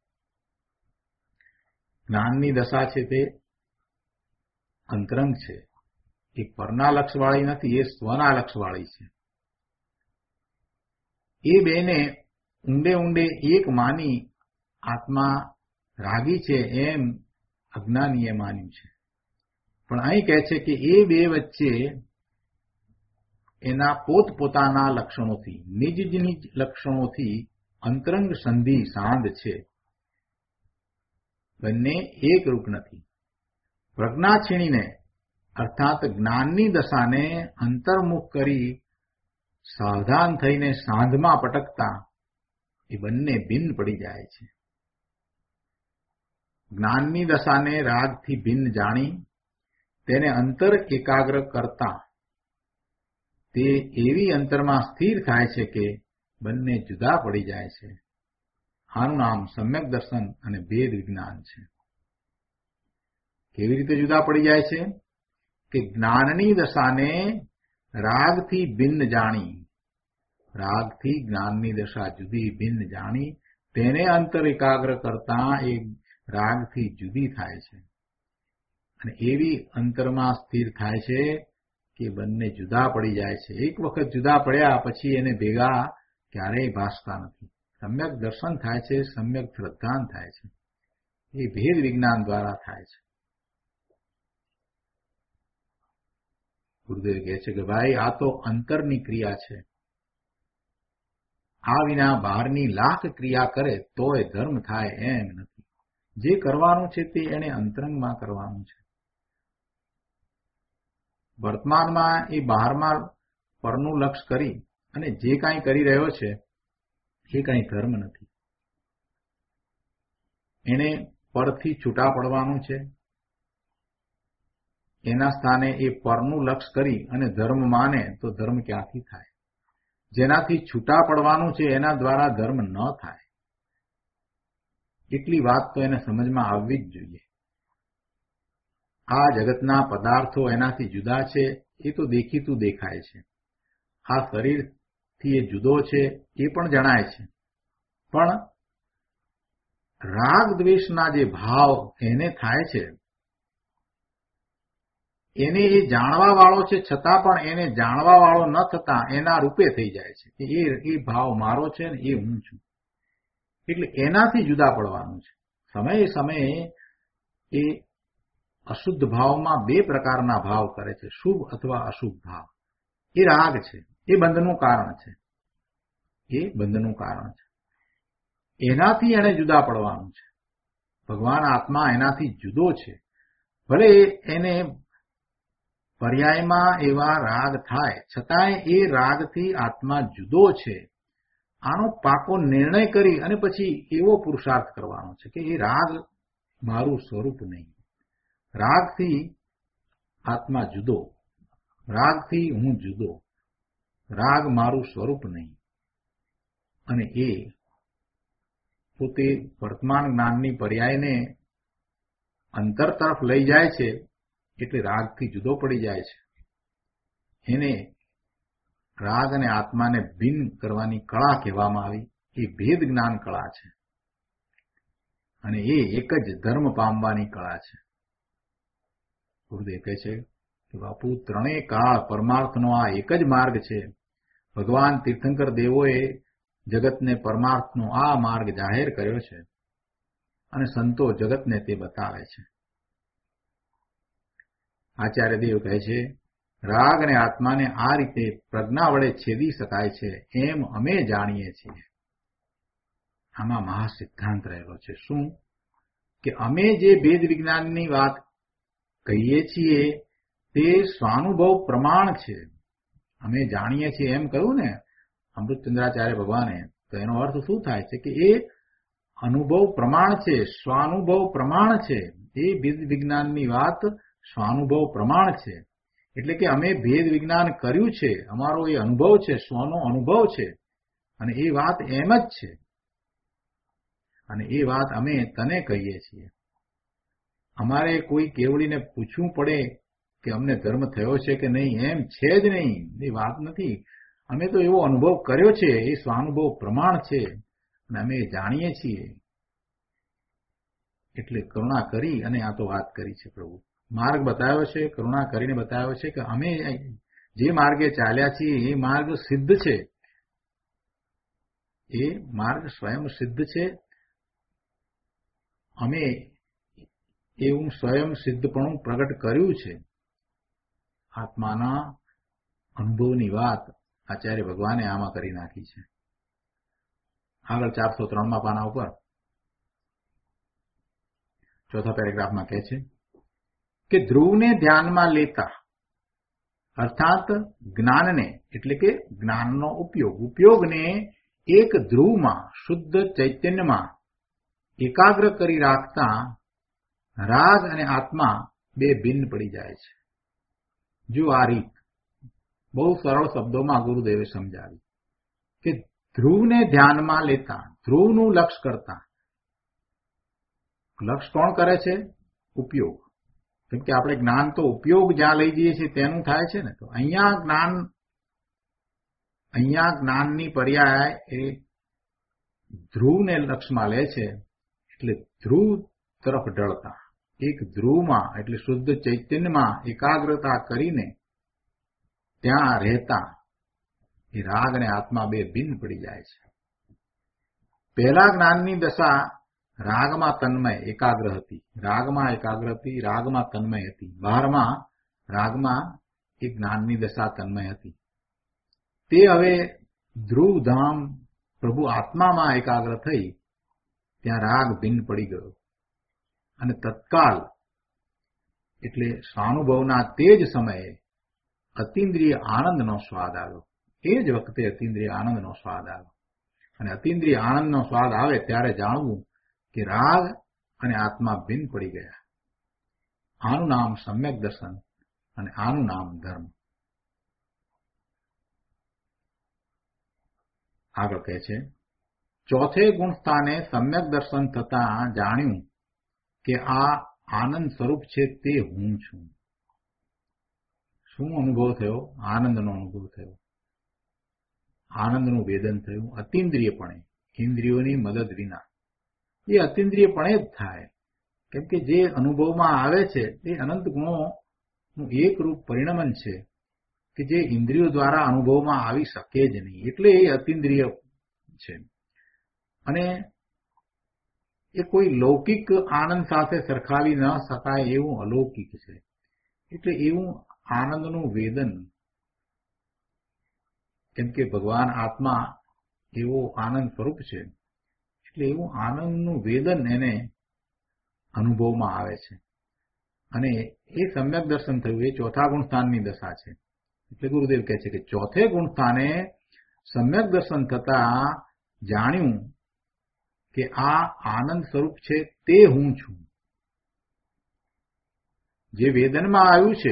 જ્ઞાનની દશા છે તે અંતરંગ છે, એ પરના લક્ષવાળી નથી, એ સ્વના લક્ષવાળી છે. એ બેને ઊંડે ઊંડે એક માની આત્મા રાગી છે એમ અજ્ઞાનીએ માન્યું છે. પણ અહીં કહે છે કે એ બે વચ્ચે એના પોતપોતાના લક્ષણોથી, નિજ નિજ લક્ષણોથી અંતરંગ સંધિ સાંધ છે. બંને એક રૂપ નથી. પ્રજ્ઞા છીણીને અર્થાત જ્ઞાનની દશાને અંતર્મુખ કરી સાવધાન થઈને સાંધમાં પટકતા એ બંને ભિન્ન પડી જાય છે. જ્ઞાનની દશાને રાગથી ભિન્ન જાણી તેને અંતર એકાગ્ર કરતા તે એવી અંતરમાં સ્થિર થાય છે કે બંને જુદા પડી જાય છે. આનું નામ સમ્યક દર્શન અને ભેદ વિજ્ઞાન છે. કેવી રીતે જુદા પડી જાય છે? કે જ્ઞાનની દશાને રાગથી ભિન્ન જાણી, રાગથી જ્ઞાનની દશા જુદી ભિન્ન જાણી તેને અંતર એકાગ્ર કરતા એ રાગથી જુદી થાય છે અને એવી અંતરમાં સ્થિર થાય છે કે બંને જુદા પડી જાય છે. એક વખત જુદા પડ્યા પછી એને ભેગા ક્યારેય ભાસતા નથી. સમ્યક દર્શન થાય છે, સમ્યક શ્રદ્ધાન થાય છે. એ ભેદ વિજ્ઞાન દ્વારા થાય છે. ગુરુદેવ કહે છે કે ભાઈ આ તો અંતરની ક્રિયા છે. આ વિના બહારની લાખ ક્રિયા કરે તોય ધર્મ થાય એમ નથી. જે કરવાનું છે તે એને અંતરંગમાં કરવાનું છે. વર્તમાનમાં એ બહારમાં પરનું લક્ષ કરી અને જે કાંઈ કરી રહ્યો છે એ કાંઈ ધર્મ નથી. એને પરથી છૂટા પડવાનું છે. એના સ્થાને એ પરનું લક્ષ કરી અને ધર્મ માને તો ધર્મ ક્યાંથી થાય? જેનાથી છૂટા પડવાનું છે એના દ્વારા ધર્મ ન થાય. એટલી વાત તો એને સમજમાં આવવી જ જોઈએ. આ જગતના પદાર્થો એનાથી જુદા છે એ તો દેખીતું દેખાય છે. આ શરીરથી એ જુદો છે એ પણ જણાય છે. પણ રાગ દ્વેષના જે ભાવ એને થાય છે એને એ જાણવા વાળો છે છતાં પણ એને જાણવા વાળો ન થતા એના રૂપે થઈ જાય છે કે એ ભાવ મારો છે ને એ હું છું. એટલે એનાથી જુદા પડવાનું છે. સમયે સમયે એ અશુદ્ધ ભાવમાં બે પ્રકારના ભાવ કરે છે, શુભ અથવા અશુભ ભાવ. એ રાગ છે, એ બંધનું કારણ છે. એ બંધનું કારણ છે. એનાથી એને જુદા પડવાનું છે. ભગવાન આત્મા એનાથી જુદો છે. ભલે એને પર્યાયમાં એવા રાગ થાય છતાંય એ રાગથી આત્મા જુદો છે. આનો પાકો નિર્ણય કરી અને પછી એવો પુરુષાર્થ કરવાનો છે કે એ રાગ મારું સ્વરૂપ નહીં. રાગથી આત્મા જુદો, રાગથી હું જુદો, રાગ મારું સ્વરૂપ નહીં. અને એ પોતે વર્તમાન જ્ઞાનની પર્યાયને અંતર તરફ લઈ જાય છે એટલે રાગથી જુદો પડી જાય છે. એને રાગ અને આત્માને ભિન્ન કરવાની કળા કહેવામાં આવી. એ ભેદ જ્ઞાન કળા છે અને એ એક જ ધર્મ પામવાની કળા છે. ગુરુદેવ કહે છે કે બાપુ ત્રણેય કાળ પરમાર્થનો આ એક જ માર્ગ છે. ભગવાન તીર્થંકર દેવોએ જગતને પરમાર્થનો આ માર્ગ જાહેર કર્યો છે અને સંતો જગતને તે બતાવે છે. આચાર્ય દેવ કહે છે રાગ અને આત્માને આ રીતે પ્રજ્ઞા વડે છેદી શકાય છે એમ અમે જાણીએ છીએ. આમાં મહાસિદ્ધાંત રહેલો છે. શું? કે અમે જે ભેદ વિજ્ઞાનની વાત કહીએ છીએ તે સ્વાનુભવ પ્રમાણ છે. અમે જાણીએ છીએ એમ કહ્યું ને અમૃતચંદ્રાચાર્ય ભગવાને, તો એનો અર્થ શું થાય છે કે એ અનુભવ પ્રમાણ છે, સ્વાનુભવ પ્રમાણ છે. એ ભેદ વિજ્ઞાનની વાત સ્વાનુભવ પ્રમાણ છે. એટલે કે અમે ભેદ વિજ્ઞાન કર્યું છે, અમારો એ અનુભવ છે, સ્વનો અનુભવ છે, અને એ વાત એમ જ છે. અને એ વાત અમે તને કહીએ છીએ. અમારે કોઈ કેવડીને પૂછવું પડે કે અમને ધર્મ થયો છે કે નહીં, એમ છે જ નહીં. એ વાત નથી. અમે તો એવો અનુભવ કર્યો છે, એ સ્વાનુભવ પ્રમાણ છે, અને અમે જાણીએ છીએ. એટલે કરુણા કરી અને આ તો વાત કરી છે પ્રભુ. માર્ગ બતાવ્યો છે, કરુણા કરીને બતાવ્યો છે કે અમે જે માર્ગે ચાલ્યા છીએ એ માર્ગ સિદ્ધ છે. એ માર્ગ સ્વયં સિદ્ધ છે. અમે એવું સ્વયં સિદ્ધપણું પ્રગટ કર્યું છે. આત્માના અનુભવની વાત આચાર્ય ભગવાને આમાં કરી નાખી છે. આગળ 403 પાના ઉપર ચોથા પેરેગ્રાફમાં કહે છે કે ધ્રુવને ધ્યાનમાં લેતા, અર્થાત જ્ઞાનને એટલે કે જ્ઞાનનો ઉપયોગને એક ધ્રુવમાં, શુદ્ધ ચૈતન્યમાં એકાગ્ર કરી રાખતા રાગ અને આત્મા બે ભિન્ન પડી જાય છે. જો આ રીત બહુ સરળ શબ્દોમાં ગુરુદેવે સમજાવી કે ધ્રુવને ધ્યાનમાં લેતા, ધ્રુવનું લક્ષ કરતા. લક્ષ કોણ કરે છે? ઉપયોગ. કેમ કે આપણે જ્ઞાન તો ઉપયોગ જ્યાં લઈ જઈએ છીએ તેનું થાય છે ને. તો અહીંયા જ્ઞાનની પર્યાય એ ધ્રુવને લક્ષમાં લે છે. એટલે ધ્રુવ તરફ ઢળતા, એક ધ્રુવમાં એટલે શુદ્ધ ચૈતન્યમાં એકાગ્રતા કરીને ત્યાં રહેતા એ રાગ અને આત્મા બે ભિન્ન પડી જાય છે. પહેલા જ્ઞાનની દશા રાગમાં તન્મય એકાગ્ર હતી, રાગમાં એકાગ્ર હતી, રાગમાં તન્મય હતી. 12મા રાગમાં એ જ્ઞાનની દશા તન્મય હતી. તે હવે ધ્રુવધામ પ્રભુ આત્મામાં એકાગ્ર થઈ ત્યાં રાગ ભિન્ન પડી ગયો અને તત્કાલ એટલે સ્વાનુભવના તે જ સમયે અતિન્દ્રિય આનંદનો સ્વાદ આવ્યો. એ જ વખતે અતિન્દ્રિય આનંદનો સ્વાદ આવ્યો. અને અતિન્દ્રિય આનંદનો સ્વાદ આવે ત્યારે જાણવું કે રાગ અને આત્મા ભિન્ન પડી ગયા. આનું નામ સમ્યક દર્શન અને આનું નામ ધર્મ. આગળ કહે છે, ચોથે ગુણ સ્થાને સમ્યક દર્શન થતા જાણ્યું કે આ આનંદ સ્વરૂપ છે, તે હું છું. શું અનુભવ થયો? આનંદનો અનુભવ થયો. આનંદનું વેદન થયું અતિન્દ્રિયપણે, ઇન્દ્રિયોની મદદ વિના. એ અતિન્દ્રિયપણે જ થાય. કેમ કે જે અનુભવમાં આવે છે એ અનંત ગુણોનું એક રૂપ પરિણમન છે કે જે ઇન્દ્રિયો દ્વારા અનુભવમાં આવી શકે જ નહીં. એટલે એ અતિન્દ્રિય છે. અને એ કોઈ લૌકિક આનંદ સાથે સરખાવી ન શકાય એવું અલૌકિક છે. એટલે એવું આનંદનું વેદન, કેમ કે ભગવાન આત્મા એવો આનંદ સ્વરૂપ છે, એટલે એવું આનંદનું વેદન એને અનુભવમાં આવે છે. અને એ સમ્યક દર્શન થયું. એ ચોથા ગુણસ્થાનની દશા છે. એટલે ગુરુદેવ કહે છે કે ચોથે ગુણસ્થાને સમ્યક દર્શન થતા જાણ્યું કે આ આનંદ સ્વરૂપ છે, તે હું છું. જે વેદનમાં આવ્યું છે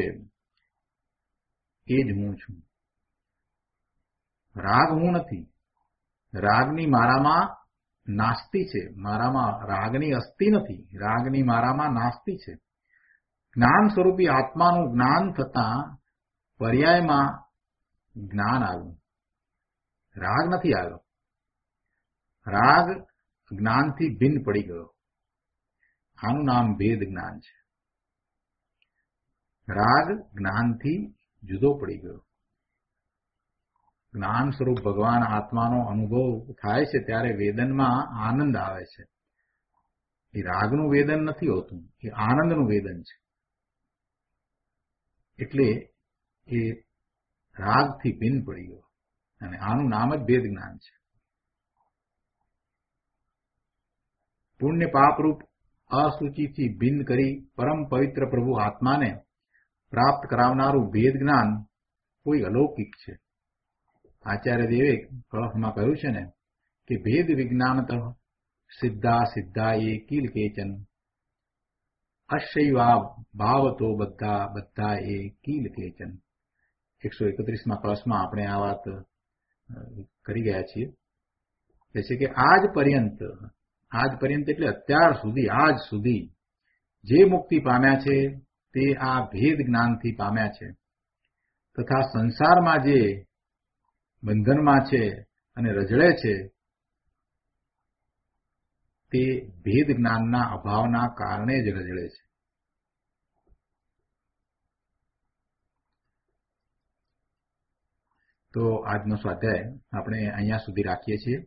એ જ હું છું. રાગ હું નથી. રાગની મારામાં નાસ્તિ છે. મારામાં રાગની અસ્તિ નથી. રાગની મારામાં નાસ્તિ છે. જ્ઞાન સ્વરૂપી આત્માનું જ્ઞાન થતા પર્યાયમાં જ્ઞાન આવ્યું. રાગ નથી આવ્યો. રાગ જ્ઞાનથી ભિન્ન પડી ગયો. આનું નામ ભેદ જ્ઞાન છે. રાગ જ્ઞાનથી જુદો પડી ગયો. જ્ઞાન સ્વરૂપ ભગવાન આત્માનો અનુભવ થાય છે ત્યારે વેદનમાં આનંદ આવે છે. એ રાગનું વેદન નથી હોતું, એ આનંદનું વેદન છે. એટલે એ રાગથી ભિન્ન પડી ગયો અને આનું નામ જ ભેદ જ્ઞાન છે. પુણ્ય પાપરૂપ અસુચિથી ભિન્ન કરી પરમ પવિત્ર પ્રભુ આત્માને પ્રાપ્ત કરાવનારું ભેદ જ્ઞાન કોઈ અલૌકિક છે. આચાર્ય દેવે કળશમાં કહ્યું છે ને કે ભેદ વિજ્ઞાનત સિદ્ધા સિદ્ધા એ કિલ કેચન અશૈવા ભાવતો બધા બધા એ કિલ કેચન. 131માં કળશમાં આપણે આ વાત કરી ગયા છીએ. કે છે કે આજ પર્યંત એટલે અત્યાર સુધી, આજ સુધી જે મુક્તિ પામ્યા છે તે આ ભેદ જ્ઞાનથી પામ્યા છે, તથા સંસારમાં જે બંધનમાં છે અને રજળે છે તે ભેદ જ્ઞાનના અભાવના કારણે જ રજળે છે. તો આજનો સ્વાધ્યાય આપણે અહીંયા સુધી રાખીએ છીએ.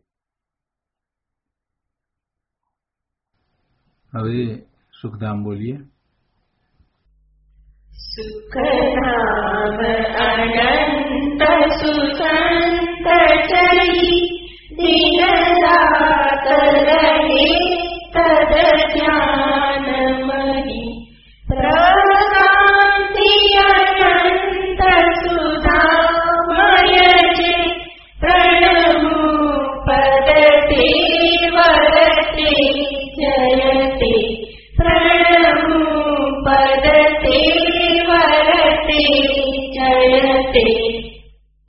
હવે સુખધામ બોલીએ. સુખધામ અનંત સુખ